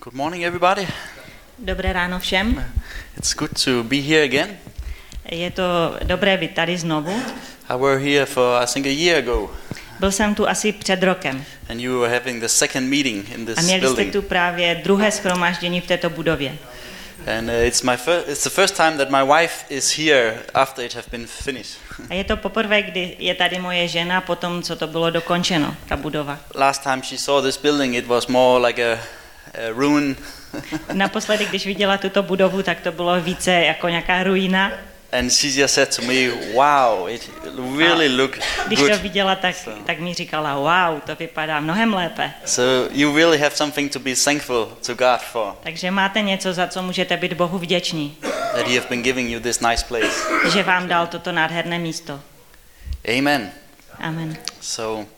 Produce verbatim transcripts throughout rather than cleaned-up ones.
Good morning, everybody. Dobré ráno všem. It's good to be here again. Je to dobré být tady znovu. I were here for I think a year ago. Byl jsem tu asi před rokem. And you were having the second meeting in this A měli jste building. tu právě druhé shromáždění v této budově. And uh, it's my fir- it's the first time that my wife is here after it have been finished. A je to poprvé, kdy je tady moje žena po tom, co to bylo dokončeno, ta budova. Last time she saw this building, it was more like a, a ruin. Naposledy, když viděla tuto budovu, tak to bylo více jako nějaká ruina. And she just said to me, "Wow, it really looked Když good." to viděla, tak, So- tak mi říkala, wow, to vypadá mnohem lépe. So you really have something to be thankful to God for, Takže máte něco, za co můžete být Bohu vděční, that He have been giving you this nice place. že vám dal toto nádherné místo. Amen. Amen. So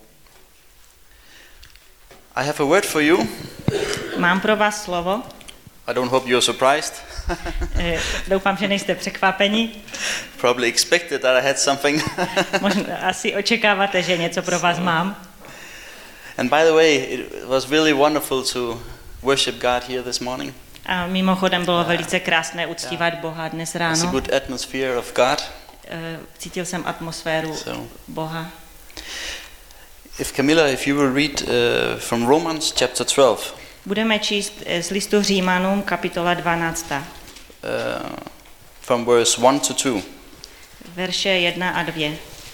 I have a word for you. Mám pro vás slovo. I don't hope you're surprised. Eh, Doufám, že nejste překvapeni. Probably expected that I had something. Možná asi očekáváte, že něco pro vás mám. And by the way, it was really wonderful to worship God here this morning. A mimochodem bylo velice krásné uctívat Boha dnes It's a ráno. good atmosphere of God. Eh, Cítil jsem atmosféru So, Boha. if Camilla, if you will read uh, from Romans chapter twelve, Budeme číst eh, z listu Římanům kapitola dvanáct, uh, from verse one to two. verše jedna a dva.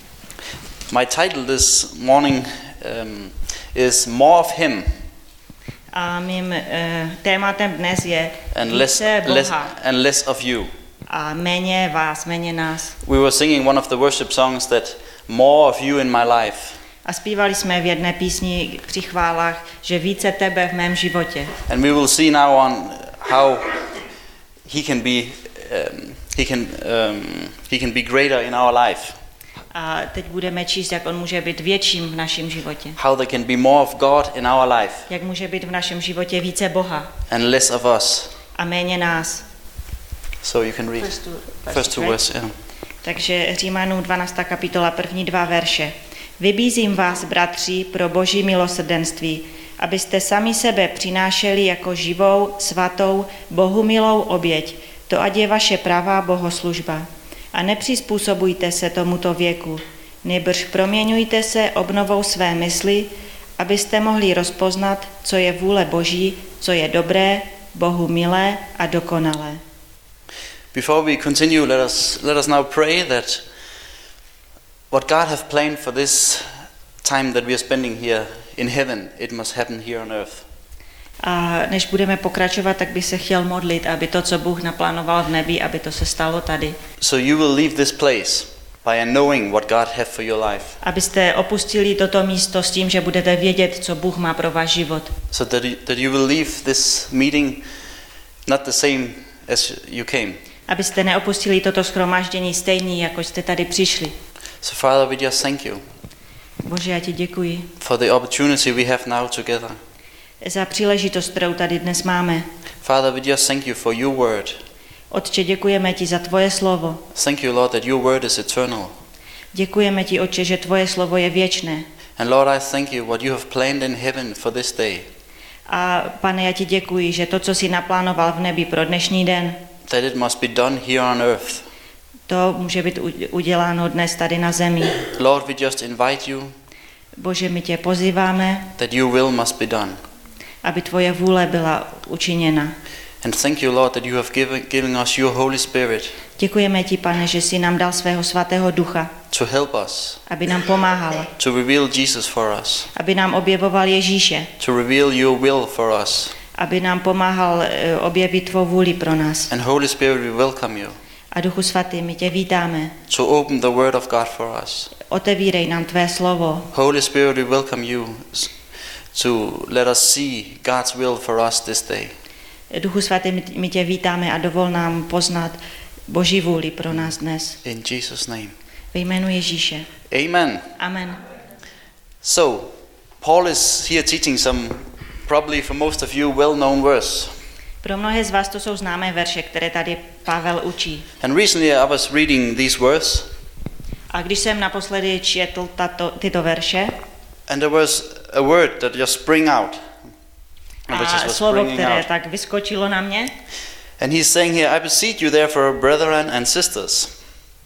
My title this morning um, is More of Him A mým eh, tématem dnes je and less, více less Boha and less of you. a méně vás, méně nás. We were singing one of the worship songs that more of you in my life. A zpívali jsme v jedné písni při chválách, že více tebe v mém životě. And we will see now on how he can be um, he can um, he can be greater in our life. A teď budeme číst, jak on může být větším v našem životě. How there can be more of God in our life Jak může být v našem životě více Boha and less of us. a méně nás. So you can read first two verses. Yeah. Takže Římanům dvanáctá kapitola, první dva verše. Vybízím vás, bratři, pro boží milosrdenství, abyste sami sebe přinášeli jako živou, svatou, Bohu milou oběť. To ať je vaše pravá bohoslužba. A nepřizpůsobujte se tomuto věku, nýbrž proměňujte se obnovou své mysli, abyste mohli rozpoznat, co je vůle Boží, co je dobré, Bohu milé a dokonalé. Before we continue, let us let us now pray that what God have planned for this time that we are spending here in heaven, it must happen here on earth. A než budeme pokračovat, tak bych se chtěl modlit, aby to, co Bůh naplánoval v nebi, aby to se stalo tady. So you will leave this place by knowing what God have for your life. Abyste opustili toto místo s tím, že budete vědět, co Bůh má pro váš život. So that you, that you will leave this meeting not the same as you came. Abyste neopustili toto shromáždění stejný, jako jste tady přišli. So Father, we just thank you Bože, já ti děkuji for the opportunity we have now together. za příležitost, kterou tady dnes máme. Father, we just thank you for your word. Otče, děkujeme ti za tvoje slovo. Thank you, Lord, that your word is eternal. Děkujeme ti, Otče, že tvoje slovo je věčné. And Lord, I thank you what you have planned in heaven for this day. A pane, já ti děkuji, že to, co jsi naplánoval v nebi pro dnešní den, That it must be done here on earth. to může být uděláno dnes tady na zemi. Lord, we just invite you Bože, my tě pozýváme, that your will must be done. aby tvoje vůle byla učiněna. And thank you, Lord, that you have given, given us your Holy Spirit Děkujeme ti, pane, že jsi nám dal svého svatého ducha, to help us, aby nám pomáhal, to reveal Jesus for us, aby nám objevoval Ježíše, to reveal your will for us. aby nám pomáhal eh, objevit tvou vůli pro nás. And Holy Spirit, we welcome you A Duchu svatý, my tě vítáme. to open the word of God for us. Otevírej nám tvé slovo. Holy Spirit, we welcome you s- to let us see God's will for us this day. Duchu svatý, my- my tě vítáme a dovol nám poznat Boží vůli pro nás dnes. In Jesus' name. Ve jménu Ježíše. Amen. Amen. So, Paul is here teaching some, probably for most of you, well-known verse. Pro mnohé z vás to jsou známé verše, které tady Pavel učí. And recently I was reading these verses, A když jsem naposledy četl tato, tyto verše, and there was a word that just sprang out. which A was slovo, springing které out. tak vyskočilo na mě, And he's saying here, I beseech you therefore, brethren and sisters,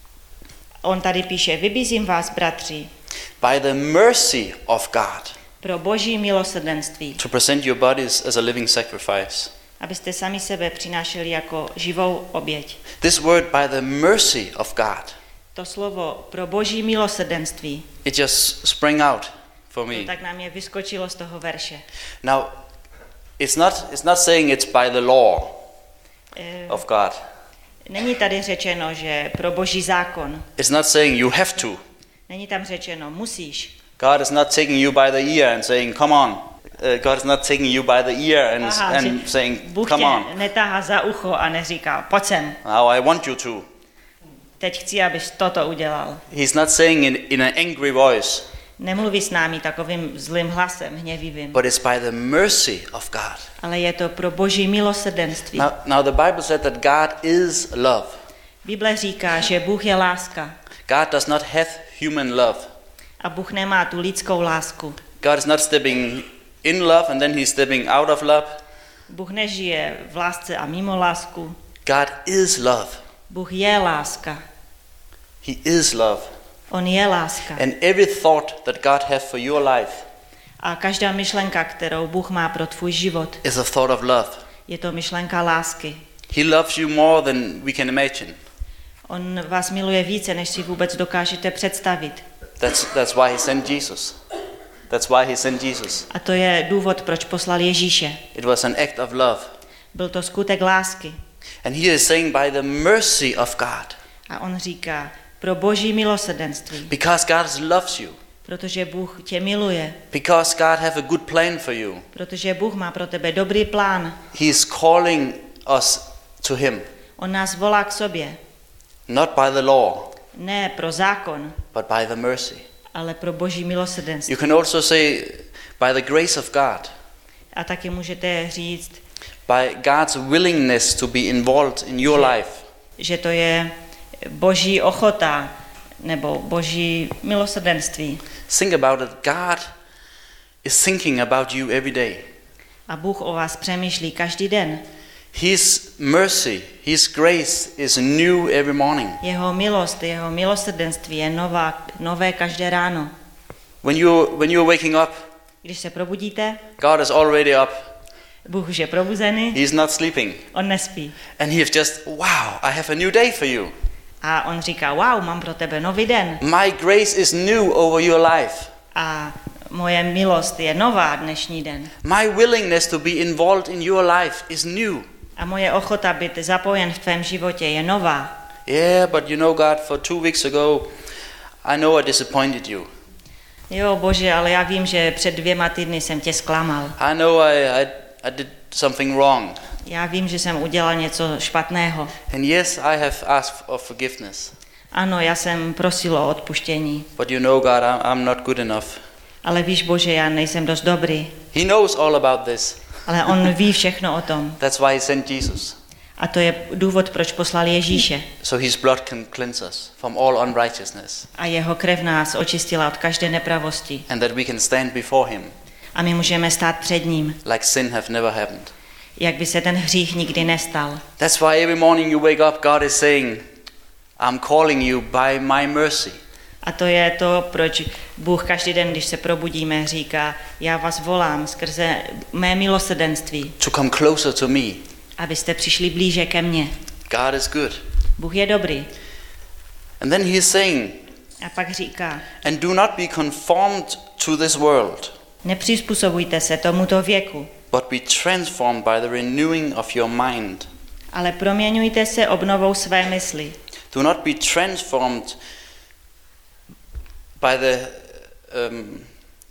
on tady píše, vybízím vás, bratři, by the mercy of God, pro boží milosrdenství, to present your bodies as a living sacrifice. abyste sami sebe přinášeli jako živou oběť. This word, by the mercy of God, To slovo pro boží milosrdenství, it just sprang out for to me. tak na mě vyskočilo z toho verše. Now, it's not, it's not saying it's by the law Eh, of God. Není tady řečeno, že pro boží zákon. It's not saying you have to. Není tam řečeno, musíš. God is not taking you by the ear and saying, come on. Uh, God is not taking you by the ear and, Aha, and že saying, Bůh come tě on. netáhá za ucho a neříká, pojď sem, Now I want you to. teď chci, abys toto udělal. He's not saying in, in an angry voice, Nemluví s námi takovým zlým hlasem, hněvivým, but it's by the mercy of God. ale je to pro boží milosrdenství. Now, now the Bible said that God is love. Bible říká, že Bůh je láska God does not have human love. a Bůh nemá tu lidskou lásku. God is not stepping in love and then he's stepping out of love. Bůh nežije v lásce a mimo lásku. God is love. Bůh je láska. He is love. On je láska. And every thought that God has for your life A každá myšlenka, kterou Bůh má pro tvůj život, is a thought of love. je to myšlenka lásky. He loves you more than we can imagine. On vás miluje více, než si vůbec dokážete představit. That's, that's why he sent Jesus. That's why he sent Jesus. A to je důvod, proč poslal Ježíše. It was an act of love. Byl to skutek lásky. And he is saying by the mercy of God. A on říká, pro boží milosrdenství, Because God loves you. protože Bůh tě miluje, Because God has a good plan for you. protože Bůh má pro tebe dobrý plán. He is calling us to him. On nás volá k sobě, Not by the law, ne pro zákon, but by the mercy. ale pro boží milosrdenství. You can also say by the grace of God. A taky můžete říct, By God's willingness to be involved in your life. že to je boží ochota nebo boží milosrdenství. Think about it. God is thinking about you every day. A Bůh o vás přemýšlí každý den. His mercy, His grace is new every morning. Jeho milost, jeho milosrdenství je nová, nové každé ráno. When you when you're waking up, Když se probudíte, God is already up. Bůh už je probuzený, He's not sleeping. on nespí. And He is just, wow, I have a new day for you. A on říká, wow, mám pro tebe nový den. My grace is new over your life. A moje milost je nová dnešní den. My willingness to be involved in your life is new. A moje ochota být zapojen v tvém životě je nová. Yeah, but you know, God, for two weeks ago, I know I disappointed you. Jo, Bože, ale já vím, že před dvěma týdny jsem tě zklamal. I know I, I, I did something wrong. Já vím, že jsem udělal něco špatného. And yes, I have asked of forgiveness. Ano, já jsem prosil o odpuštění. But you know, God, I'm, I'm not good enough. Ale víš, Bože, já nejsem dost dobrý. He knows all about this. Ale on ví všechno o tom. That's why He sent Jesus. A to je důvod, proč poslal Ježíše. So His blood can cleanse us from all unrighteousness. A jeho krev nás očistila od každé nepravosti. And that we can stand before Him A my můžeme stát před ním, like sin have never happened. jak by se ten hřích nikdy nestal. That's why every morning you wake up, God is saying, I'm calling you by my mercy. A to je to, proč Bůh každý den, když se probudíme, říká, já vás volám skrze mé milosrdenství, To come closer to me. abyste přišli blíže ke mně. God is good. Bůh je dobrý. And then He is saying, A pak říká, and do not be conformed to this world, nepřizpůsobujte se tomuto věku, but be transformed by the renewing of your mind. ale proměňujte se obnovou své mysli. Do not be transformed by the um,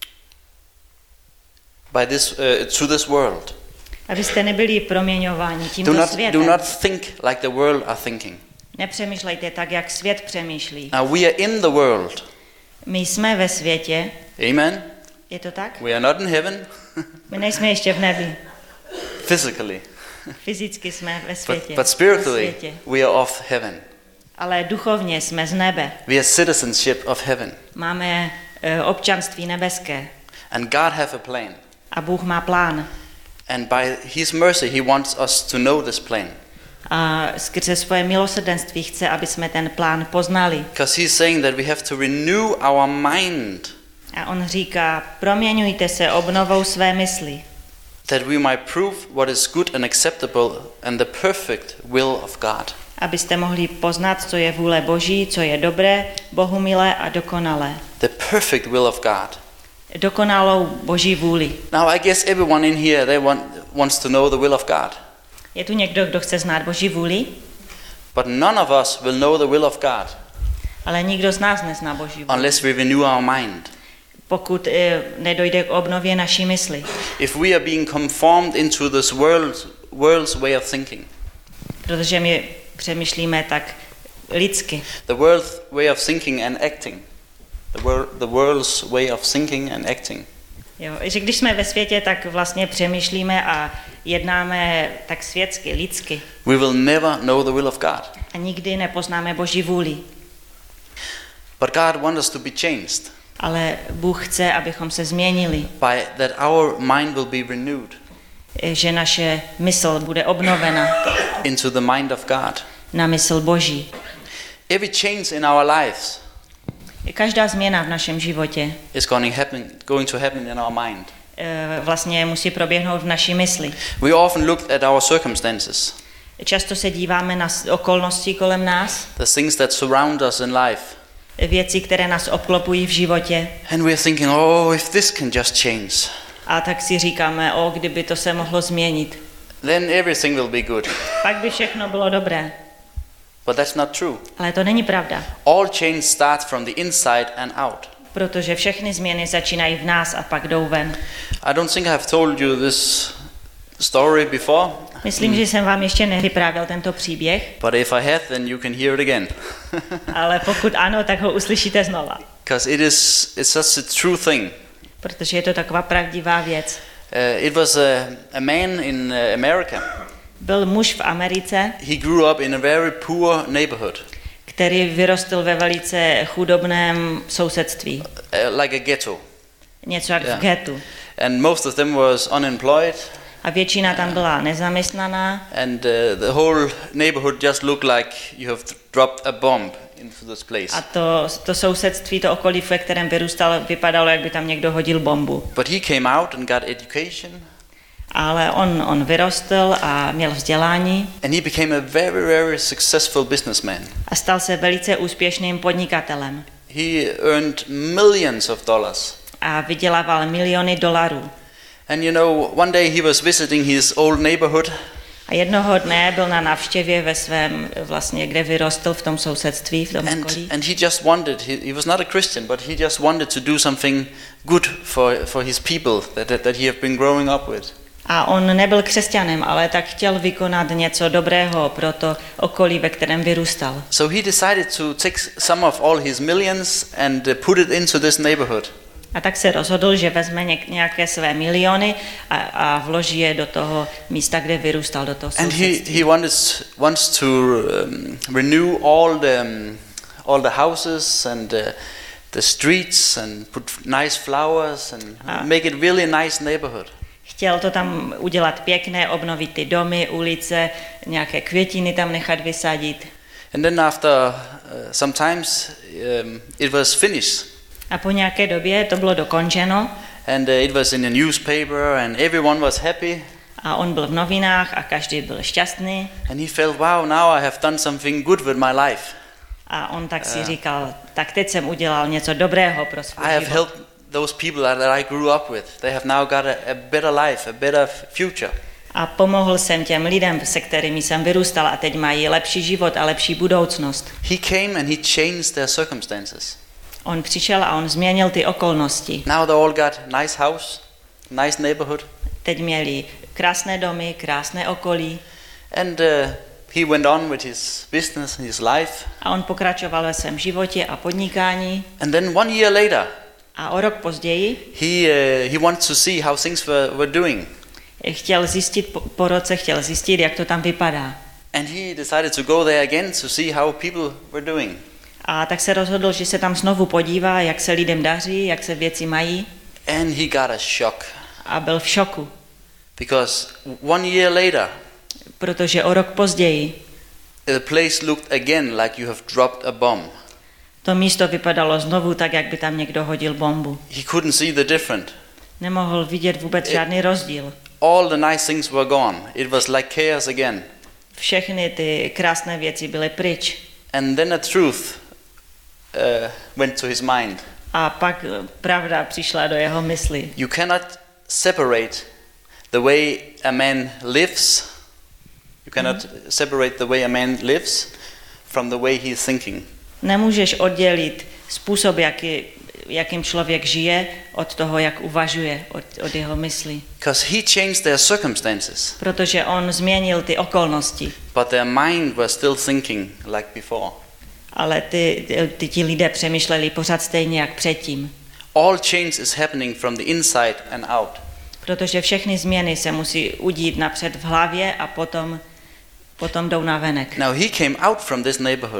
by this uh, to this world. Abyste nebyli proměňováni Do tímto not do světem. not think like the world are thinking. Nepřemýšlejte tak, jak svět přemýšlí. Now we are in the world. My jsme ve světě, Amen. je to tak? We are not in heaven My nejsme ještě v nebi. physically, Fyzicky jsme ve but, světě. but na spiritually světě. we are of heaven. Ale duchovně jsme z nebe. We are citizenship of heaven. Máme e, občanství nebeské. And God have a plan. A Bůh má plán. And by his mercy he wants us to know this plan. A skrze svoje milosrdenství chce, aby jsme ten plán poznali. Because he's saying that we have to renew our mind. A on říká, proměňujte se obnovou své mysli. That we might prove what is good and acceptable and the perfect will of God. Abyste mohli poznat, co je vůle Boží, co je dobré, bohumilé a dokonalé. The perfect will of God. Dokonalou Boží vůli. Now I guess everyone in here they want wants to know the will of God. Je tu někdo, kdo chce znát Boží vůli? But none of us will know the will of God Ale nikdo z nás nezná Boží vůli. unless we renew our mind. Pokud e, nedojde k obnově naší mysli. If we are being conformed into this world, world's way of thinking. Protože my přemýšlíme tak lidsky. The world's way of thinking and acting. The, wor- the world's way of thinking and acting. Jo, že když jsme ve světě, tak vlastně přemýšlíme a jednáme tak světsky, lidsky. We will never know the will of God. A nikdy nepoznáme Boží vůli. But God wants us to be changed. Ale Bůh chce, abychom se změnili. By that our mind will be renewed. Že naše mysl bude obnovena. Into the mind of God. Na mysl Boží. Every change in our lives. Každá změna v našem životě is going, happen, going to happen in our mind. Vlastně musí proběhnout v naší mysli. We often look at our circumstances. Často se díváme na okolnosti kolem nás. The things that surround us in life. Věci, které nás obklopují v životě. And we're thinking, oh, if this can just change. A tak si říkáme, o, kdyby to se mohlo změnit. Then everything will be good. Pak by všechno bylo dobré. But that's not true. Ale to není pravda. All change starts from the inside and out. Protože všechny změny začínají v nás a pak jdou ven. I don't think I have told you this story before. Myslím, že jsem vám ještě nevyprávěl tento příběh. But if I had, then you can hear it again. Ale pokud ano, tak ho uslyšíte znova. Because it is it's such a true thing. Protože je to taková pravdivá věc. Uh, it was a, a man in uh, America. Byl muž v Americe. He grew up in a very poor neighborhood. Který vyrostl ve velice chudobném sousedství. Uh, like a ghetto. Něco jak Yeah. v ghettu. And most of them was unemployed. A většina tam byla nezaměstnaná. And uh, the whole neighborhood just looked like you have dropped a bomb into this place. A to, to sousedství, to okolí, ve kterém vyrůstal, vypadalo, jak by tam někdo hodil bombu. But he came out and got education. Ale on, on vyrostl a měl vzdělání. And he became a very, very successful businessman. A stal se velice úspěšným podnikatelem. He earned millions of dollars. A vydělával miliony dolarů. And you know, one day he was visiting his old neighborhood. A jednoho dne byl na návštěvě ve svém, vlastně, kde vyrostl v tom sousedství, v tom And, okolí. and he just wanted, he, he was not a Christian, but he just wanted to do something good for, for his people that, that, that he had been growing up with. A on nebyl křesťanem, ale tak chtěl vykonat něco dobrého pro to okolí, ve kterém vyrůstal. So he decided to take some of all his millions and uh, put it into this neighborhood. A tak se rozhodl, že vezme nějaké své miliony a, a vloží je do toho místa, kde vyrůstal, do toho And he, sousedství. he wants, wants to um, renew all the, um, all the houses and uh, the streets and put nice flowers and Ah. make it really nice neighborhood. Chtěl to tam udělat pěkné, obnovit ty domy, ulice, nějaké květiny tam nechat vysadit. And then after uh, sometimes um, it was finished. A po nějaké době to bylo dokončeno And uh, it was in the newspaper and everyone was happy. a on byl v novinách a každý byl šťastný. And he felt, wow, now I have done something good with my life. A on tak si říkal, tak teď jsem udělal něco dobrého pro svůj I have život. helped those people that, that I grew up with. They have now got a, a better life, a better f- future. A pomohl jsem těm lidem, se kterými jsem vyrůstal a teď mají lepší život a lepší budoucnost. He came and he changed their circumstances. On přišel a on změnil ty okolnosti. Now they all got nice house, nice neighborhood. Teď měli krásné domy, krásné okolí And uh, he went on with his business, his life. a on pokračoval ve svém životě a podnikání. And then one year later, A o rok později he, uh, he wanted to see how things were, were doing. chtěl zjistit, po, po roce chtěl zjistit, jak to tam vypadá. And he decided to go there again to see how people were doing. A tak se rozhodl, že se tam znovu podívá, jak se lidem daří, jak se věci mají And he got a shock. a byl v šoku. Because one year later, protože o rok později the place looked again like you have dropped a bomb. to místo vypadalo znovu tak, jak by tam někdo hodil bombu. He couldn't see the difference. Nemohl vidět vůbec žádný rozdíl. All the nice things were gone. It was like chaos again. Všechny ty krásné věci byly pryč. And then the truth uh, went to his mind. A pak pravda přišla do jeho mysli. You cannot separate the way a man lives. You cannot mm. separate the way a man lives from the way he is thinking. Nemůžeš oddělit způsob, jaký, jakým člověk žije, od toho, jak uvažuje, od, od jeho mysli. Because he changed their circumstances. Protože on změnil ty okolnosti. But their mind was still thinking like before. Ale ty, ty ti lidé přemýšleli pořád stejně jak předtím. All change is happening from the inside and out. Protože všechny změny se musí udít napřed v hlavě a potom, potom jdou na venek. Now he came out from this neighborhood.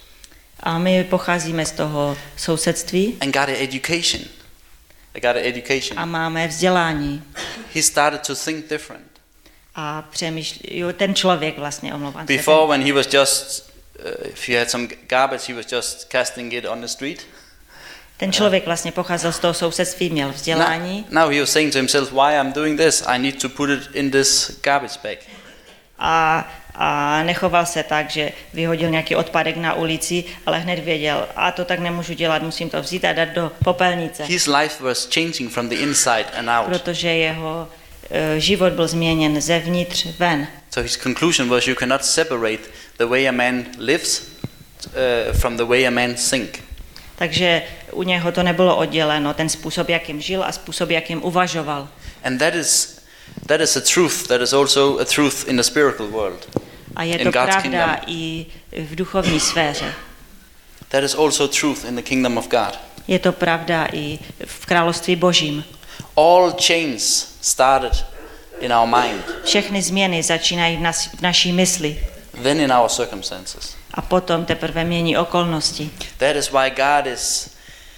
A my pocházíme z toho sousedství. And got an education. I got an education. A máme vzdělání. He started to think different. A přemýšlí, ten člověk vlastně, omlouvám se. Before, when he was just, uh, if he had some garbage, he was just casting it on the street. Ten člověk vlastně pocházel z toho sousedství, měl vzdělání. Now, now he was saying to himself, why I'm doing this? I need to put it in this garbage bag. A, a nechoval se tak, že vyhodil nějaký odpadek na ulici, ale hned věděl, a to tak nemůžu dělat, musím to vzít a dát do popelnice. His life was changing from the inside and out. Protože jeho uh, život byl změněn zevnitř ven. So his conclusion was, you cannot separate the way a man lives uh, from the way a man think. Takže u něho to nebylo odděleno, ten způsob, jakým žil a způsob, jakým uvažoval. And that is that is a truth that is also a truth in the spiritual world. A je to pravda i v duchovní sféře. That is also truth in the kingdom of God. Je to pravda i v království Božím. All changes started in our mind. Všechny změny začínají v, nas, v naší mysli. Then in our circumstances. A potom teprve mění okolnosti. That is why God is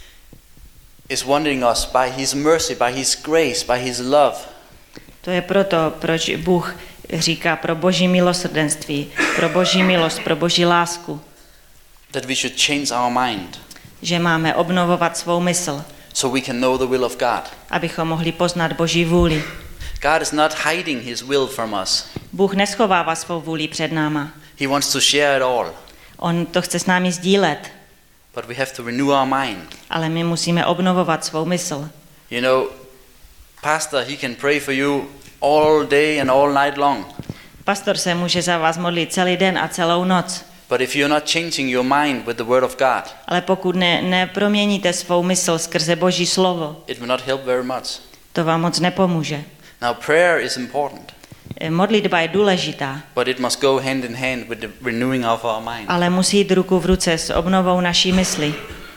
is wanting us by his mercy, by his grace, by his love. To je proto, proč Bůh říká pro Boží milosrdenství, pro Boží milost, pro Boží lásku. That we should change our mind. Že máme obnovovat svou mysl. So we can know the will of God. Abychom mohli poznat Boží vůli. God is not hiding his will from us. Bůh neschovává svou vůli před náma. He wants to share it all. On to chce s námi sdílet. But we have to renew our mind. Ale my musíme obnovovat svou mysl. You know, pastor, he can pray for you all day and all night long. Pastor se může za vás modlit celý den a celou noc. But if you're not changing your mind with the word of God, ale pokud ne, neproměníte svou mysl skrze Boží slovo, it will not help very much. To vám moc nepomůže. Now prayer is important. Modlitba je důležitá. But it must go hand in hand with the renewing of our mind. Ale musí jít ruku v ruce s obnovou naší mysli.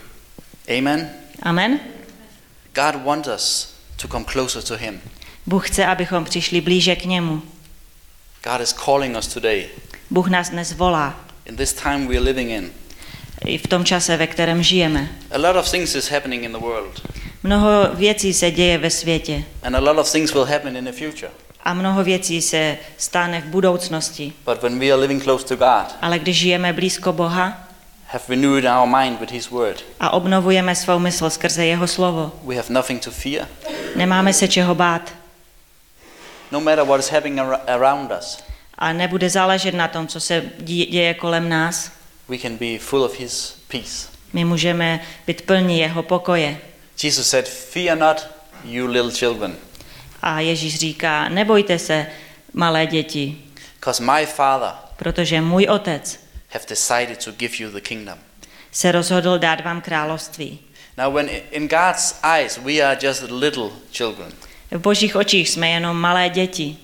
Amen. Amen. God wants us to come closer to him. Bůh chce, abychom přišli blíže k němu. God is calling us today. Bůh nás dnes volá. In this time we are living in. I v tom čase, ve kterém žijeme. A lot of things is happening in the world. Mnoho věcí se děje ve světě. And a lot of things will happen in the future. A mnoho věcí se stane v budoucnosti. But when we are living close to God, ale když žijeme blízko Boha, have renewed our mind with his word, a obnovujeme svou mysl skrze jeho slovo, we have nothing to fear. Nemáme se čeho bát. No matter what is happening ar- around us. A nebude záležet na tom, co se děje kolem nás. We can be full of his peace. My můžeme být plní jeho pokoje. Jesus said, "Fear not, you little children." A Ježíš říká, nebojte se, malé děti. Because my Father, protože můj otec, have decided to give you the kingdom. Se rozhodl dát vám království. Now when in God's eyes we are just little children. V Božích očích jsme jenom malé děti.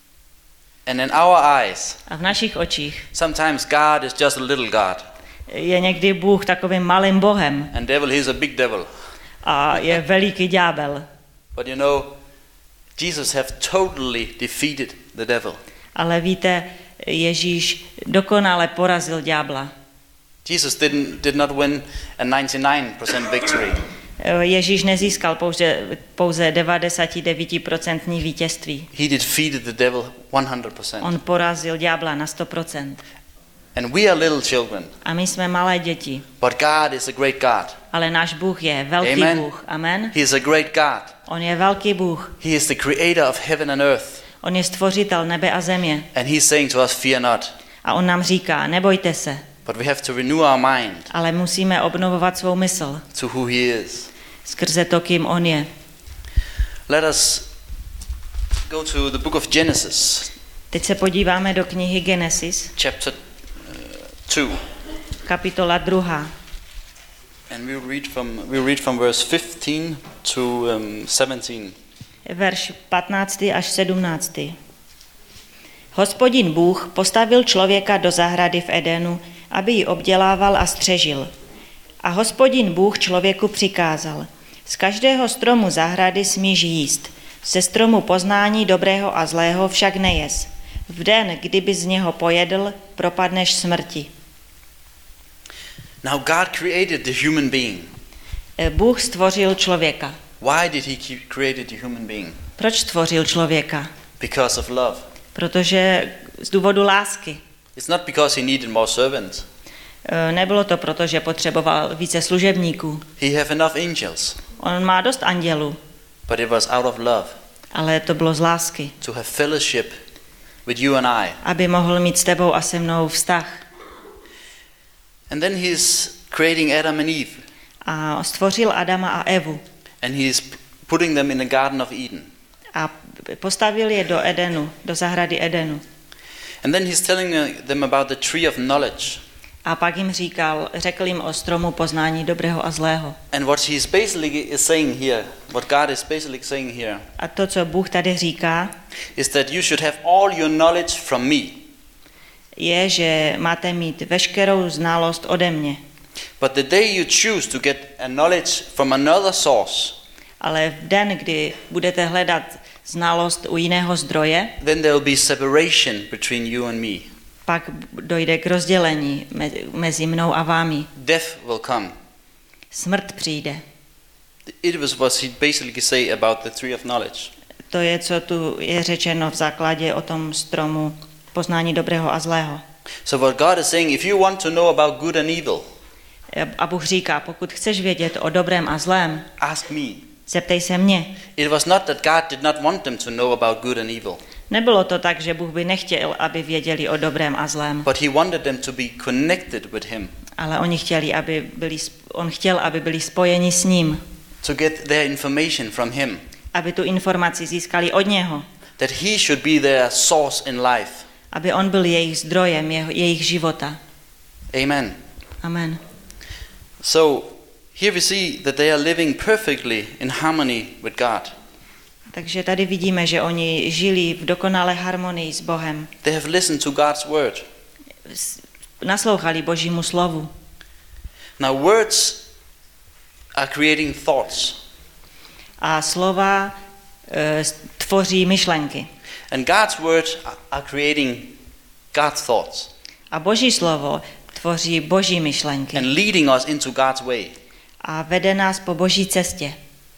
And in our eyes, a v našich očích, sometimes God is just a little God. Je někdy Bůh takovým malým bohem. And devil, he's a big devil. A je veliký ďábel. But you know, Jesus have totally defeated the devil. Ale víte, Ježíš dokonale porazil ďábla. Jesus didn't did not win a ninety-nine percent victory. Ježíš nezískal pouze, pouze devadesát devět procent vítězství. He defeated the devil one hundred percent. On porazil ďábla na sto procent. And we are little children. A my jsme malé děti. But God is a great God. Ale náš Bůh je velký Amen. Bůh. Amen. He is a great God. On je velký Bůh. He is the creator of heaven and earth. On je stvořitel nebe a země. And he's saying to us, fear not. A on nám říká, nebojte se. But we have to renew our mind Ale musíme obnovovat svou mysl to who he is. skrze to, kým on je. Let us go to the book of Genesis, Teď se podíváme do knihy Genesis, chapter uh, two. kapitola druhá. And we'll read from we'll read from verse fifteen to um, seventeen. Verš patnáctý až sedmnáctý. Hospodin Bůh postavil člověka do zahrady v Edenu, aby ji obdělával a střežil. A Hospodin Bůh člověku přikázal: z každého stromu zahrady smíš jíst, ze stromu poznání dobrého a zlého však nejes. V den, kdyby z něho pojedl, propadneš smrti. Now God created the human being. Bůh stvořil člověka. Why did he keep- created the human being? Proč stvořil člověka? Because of love. Protože z důvodu lásky. It's not because he needed more servants. Nebylo to proto, že potřeboval více služebníků. He have enough angels. On má dost andělů, But it was out of love, ale to bylo z lásky. to have fellowship with you and I. Aby mohl mít s tebou a se mnou vztah. And then he's creating Adam and Eve. A stvořil Adama a Evu. And he's putting them in the Garden of Eden. A postavil je do Edenu, do zahrady Edenu. And then he's telling them about the tree of knowledge. A pak jim říkal, řekl jim o stromu poznání dobrého a zlého. And what he's basically is saying here, what God is basically saying here, A to, co Bůh tady říká, is that you should have all your knowledge from me. je, že máte mít veškerou znalost ode mě. But the day you choose to get a knowledge from another source, Ale v den, kdy budete hledat znalost u jiného zdroje, then there will be separation between you and me. pak dojde k rozdělení mezi mnou a vámi. Death will come. Smrt přijde. It was what he basically say about the tree of knowledge. To je, co tu je řečeno v základě o tom stromu poznání dobrého a zlého. So what God is saying, if you want to know about good and evil, A Bůh říká, pokud chceš vědět o dobrém a zlém, ask me. zeptej se mě. It was not that God did not want them to know about good and evil, Nebylo to tak, že Bůh by nechtěl, aby věděli o dobrém a zlém, but he wanted them to be connected with him, ale oni chtěli, aby byli, on chtěl, aby byli spojeni s ním, to get their information from him, aby tu informaci získali od něho, that he should be their source in life. aby on byl jejich zdrojem, jeho, jejich života. Amen. Amen. So here we see that they are living perfectly in harmony with God. Takže tady vidíme, že oni žili v dokonalé harmonii s Bohem. They have listened to God's word. S- Naslouchali Božímu slovu. Now words are creating thoughts, A slova e, tvoří myšlenky. and God's words are creating God's thoughts A Boží slovo tvoří Boží myšlenky. and leading us into God's way. A vede nás po Boží cestě.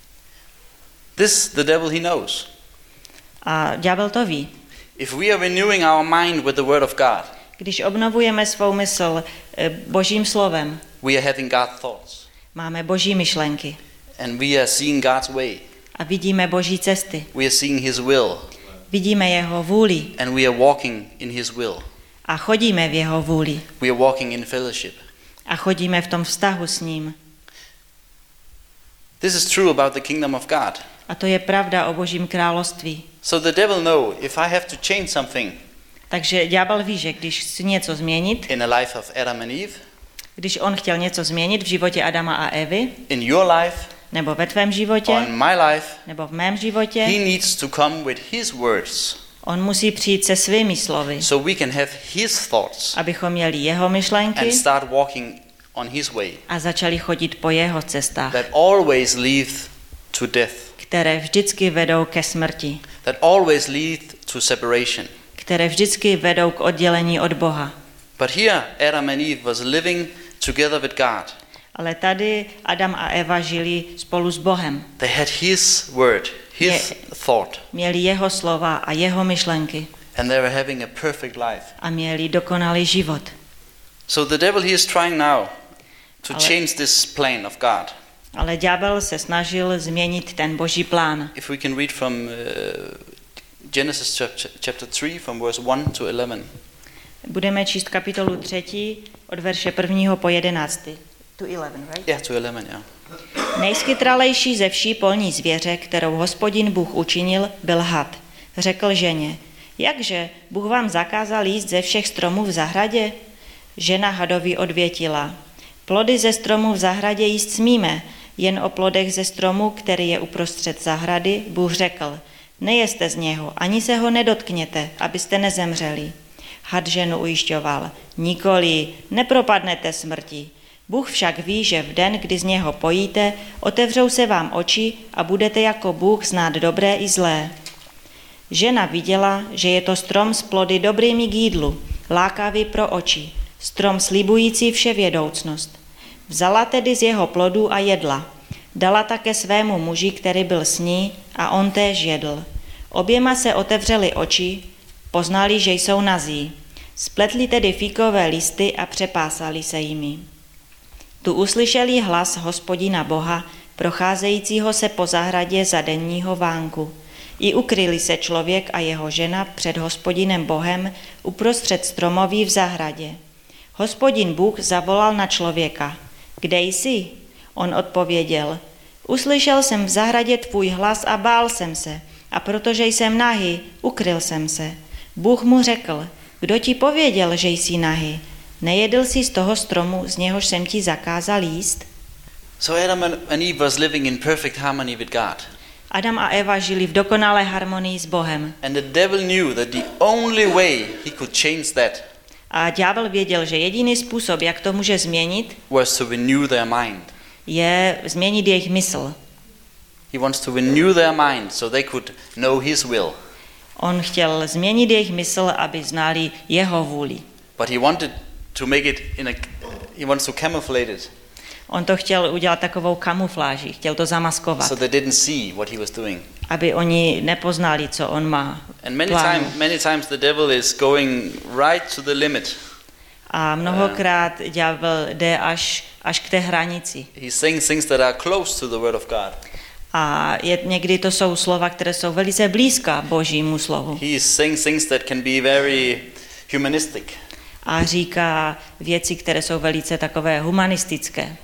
This the devil he knows. A ďábel to ví. If we are renewing our mind with the word of God, Když obnovujeme svou mysl e, Božím slovem, we are having God's thoughts máme Boží myšlenky and we are seeing God's way. a vidíme Boží cesty. We are seeing his will Vidíme jeho vůli and we are walking in his will. a chodíme v jeho vůli We are walking in fellowship. a chodíme v tom vztahu s ním. This is true about the kingdom of God. A to je pravda o Božím království. So the devil know if I have to change something Takže ďábel ví, že když chci něco změnit, in the life of Adam and Eve, když on chtěl něco změnit v životě Adama a Evy, in your life, nebo ve tvém životě, or in my life, nebo v mém životě, he needs to come with his words on musí přijít se svými slovy, so we can have his thoughts abychom měli jeho myšlenky and start walking on his way a začali chodit po jeho cestách, that always lead to death, které vždycky vedou ke smrti, that always lead to separation. které vždycky vedou k oddělení od Boha. But here Adam and Eve was living together with God. Ale tady Adam a Eva žili spolu s Bohem. They had his word, his Je- thought, Měli jeho slova a jeho myšlenky and they were having a perfect life. a měli dokonalý život. So the devil, he is trying now to Ale- change this plan of God. Ale ďábel se snažil změnit ten boží plán. If we can read from uh, Genesis chap- chapter three, from verse one to eleven. Budeme číst kapitolu třetí od verše prvního po jedenáctý. To eleven, right? Yeah, to eleven, yeah. Nejskytralejší ze vší polní zvěře, kterou Hospodin Bůh učinil, byl had. Řekl ženě, jakže Bůh vám zakázal jíst ze všech stromů v zahradě? Žena hadovi odvětila, plody ze stromů v zahradě jíst smíme, jen o plodech ze stromu, který je uprostřed zahrady, Bůh řekl, nejeste z něho, ani se ho nedotkněte, abyste nezemřeli. Had ženu ujišťoval, nikoli, nepropadnete smrti. Bůh však ví, že v den, kdy z něho pojíte, otevřou se vám oči a budete jako Bůh znát dobré i zlé. Žena viděla, že je to strom s plody dobrými k jídlu, lákavý pro oči, strom slibující vševědoucnost. Vzala tedy z jeho plodů a jedla. Dala také svému muži, který byl s ní, a on též jedl. Oběma se otevřely oči, poznali, že jsou nazí. Spletli tedy fíkové listy a přepásali se jimi. Tu uslyšeli hlas Hospodina Boha, procházejícího se po zahradě za denního vánku. I ukryli se člověk a jeho žena před Hospodinem Bohem uprostřed stromoví v zahradě. Hospodin Bůh zavolal na člověka. Kde jsi? On odpověděl. Uslyšel jsem v zahradě tvůj hlas a bál jsem se, a protože jsem nahý, ukryl jsem se. Bůh mu řekl, kdo ti pověděl, že jsi nahý? Nejedl jsi z toho stromu, z něhož jsem ti zakázal jíst? So Adam and and Eve was living in perfect harmony with God. Adam a Eva žili v dokonalé harmonii s Bohem. And the devil knew that the only way he could change that A ďábel věděl, že jediný způsob, jak to může změnit, was to renew their mind. je změnit jejich mysl. He wants to renew their mind so they could know his will. On chtěl změnit jejich mysl, aby znali jeho vůli. But he wanted to make it in a he wants to camouflate it On to chtěl udělat takovou kamufláži, chtěl to zamaskovat, so they didn't see what he was doing. aby oni nepoznali, co on má. And many plánu. times many times the devil is going right to the limit. A mnohokrát ďábel jde až, až k té hranici. He's saying things that are close to the word of God. A je, někdy to jsou slova, které jsou velice blízká Božímu slovu. He is saying things that can be very humanistic. A říká věci, které jsou velice takové humanistické.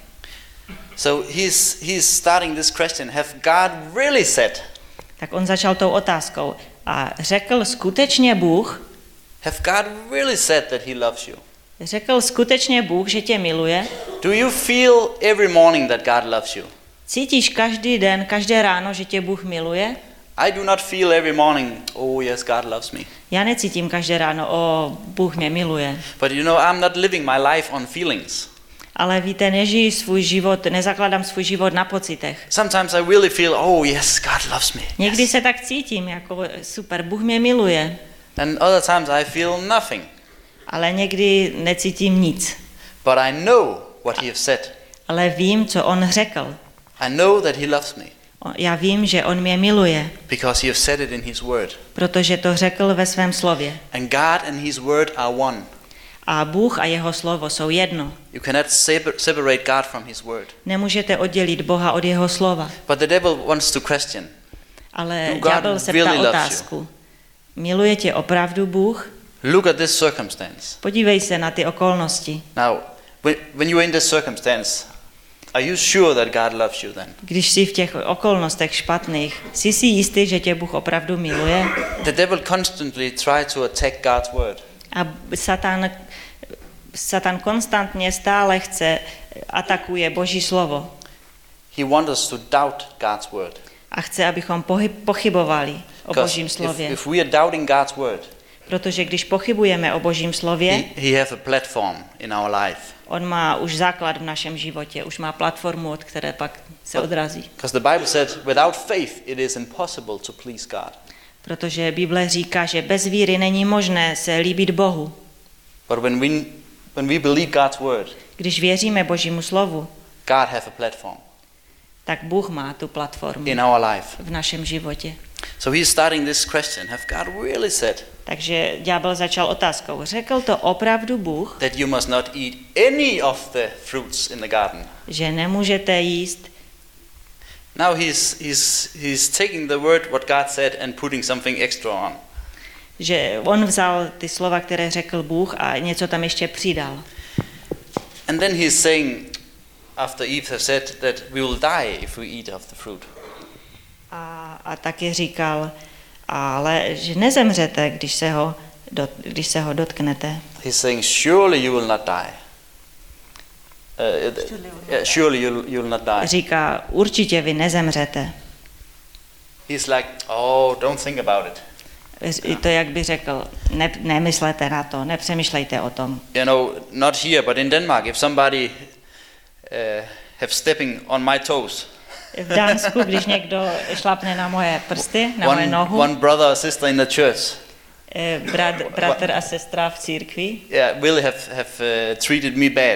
So he's he's starting this question, have God really said? Tak on začal tou otázkou. A řekl skutečně Bůh, Have God really said that he loves you? řekl skutečně Bůh, že tě miluje? Do you feel every morning that God loves you? Cítíš každý den, každé ráno, že tě Bůh miluje? I do not feel every morning, oh yes, God loves me. Já necítím každé ráno, o, Bůh mě miluje. But you know, I'm not living my life on feelings. Ale víte, nežiji svůj život, nezakládám svůj život na pocitech. Sometimes I really feel, oh yes, God loves me. Někdy Yes. se tak cítím, jako super, Bůh mě miluje. And other times I feel nothing. Ale někdy necítím nic. But I know what he has said. Ale vím, co on řekl. I know that he loves me O- Já vím, že on mě miluje, because he has said it in his word. protože to řekl ve svém slově. And God and his word are one. A Bůh a jeho slovo jsou jedno. You cannot separ- separate God from his word. Nemůžete oddělit Boha od jeho slova. But the devil wants to question. Ale Do God ďábel se really ptá loves you? otázku. Miluje tě opravdu Bůh? Look at this circumstance. Podívej se na ty okolnosti. Now, when, when you're in this circumstance, are you sure that God loves you then? Když jsi v těch okolnostech špatných, jsi si jistý, že tě Bůh opravdu miluje? The devil constantly tries to attack God's word. A Satan, Satan konstantně stále chce, atakuje Boží slovo. He wants us to doubt God's word. A chce, abychom pohyb, pochybovali o Because Božím if, slově. if we are doubting God's word, Protože když pochybujeme o Božím slově, he, he has a platform in our life. on má už základ v našem životě, už má platformu, od které pak se odrazí. Because the Bible said, without faith it is impossible to please God. Protože Bible říká, že bez víry není možné se líbit Bohu. But when we, when we believe God's word, Když věříme Božímu slovu, God have a platform tak Bůh má tu platformu in our life. v našem životě. So he's starting this question, have God really said Takže ďábel začal otázkou. Řekl to opravdu Bůh, that you must not eat any of the fruits in the garden? že nemůžete jíst? Now he's, he's, he's taking the word what God said and putting something extra on. Že on vzal ty slova, které řekl Bůh a něco tam ještě přidal. And then he's saying, after Eve has said that we will die if we eat of the fruit. A, a taky říkal, ale že nezemřete, když se ho, dot, když se ho dotknete. He's saying, surely you will not die. Uh, yeah, surely you'll, you'll not die. Říká, určitě vy nezemřete. He's like, oh, don't think about it. To jak by řekl, ne, nemyslete na to, nepřemýšlejte o tom. You know, not here, but in Denmark, if somebody uh, have stepping on my toes, V Dánsku, když někdo šlapne na moje prsty, na moje one, nohu, one brother or sister in the church, eh, brat, bratr a sestra v církvi, yeah, will have have uh, treated me bad.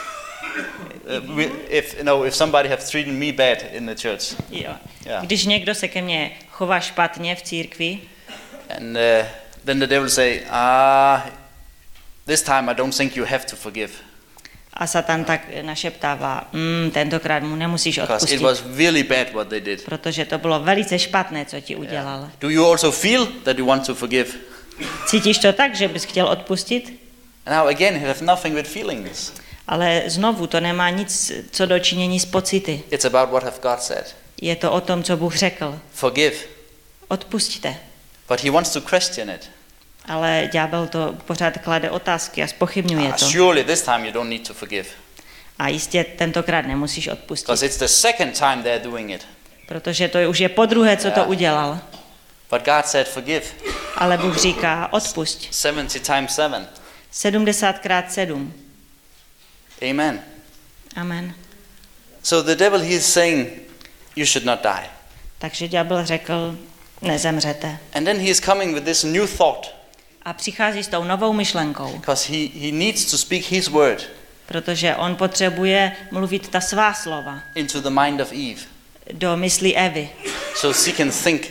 Uh, we- if no, if somebody have treated me bad in the church, jo. Yeah. Když někdo se ke mně chová špatně v církvi, and uh, then the devil say, ah, this time I don't think you have to forgive, a Satan tak našeptává, mm, tentokrát mu nemusíš because it odpustit, was really bad what they did. protože to bylo velice špatné, co ti udělal. Do you also feel that you want to forgive? Cítíš to tak, že bys chtěl odpustit? Now again, it have nothing with feelings. Ale znovu, to nemá nic co do činění s pocity. It's about what have God said. Je to o tom, co Bůh řekl. Forgive. Odpusťte. But he wants to question it. Ale ďábel to pořád klade otázky a zpochybňuje Ah, to. surely this time you don't need to forgive. A jistě tentokrát nemusíš odpustit. Because it's the second time they're doing it. Protože to už je po druhé, co to Yeah. udělal. But God said forgive. Ale Bůh říká, odpusť. seventy times seven. sedmdesátkrát sedm. Amen. Amen. So the devil, he's saying, you should not die. Takže ďábel řekl, nezemřete. And then he is coming with this new thought. A přichází s tou novou myšlenkou, Because he, he needs to speak his word protože on potřebuje mluvit ta svá slova into the mind of Eve. do mysli Evy, So she can think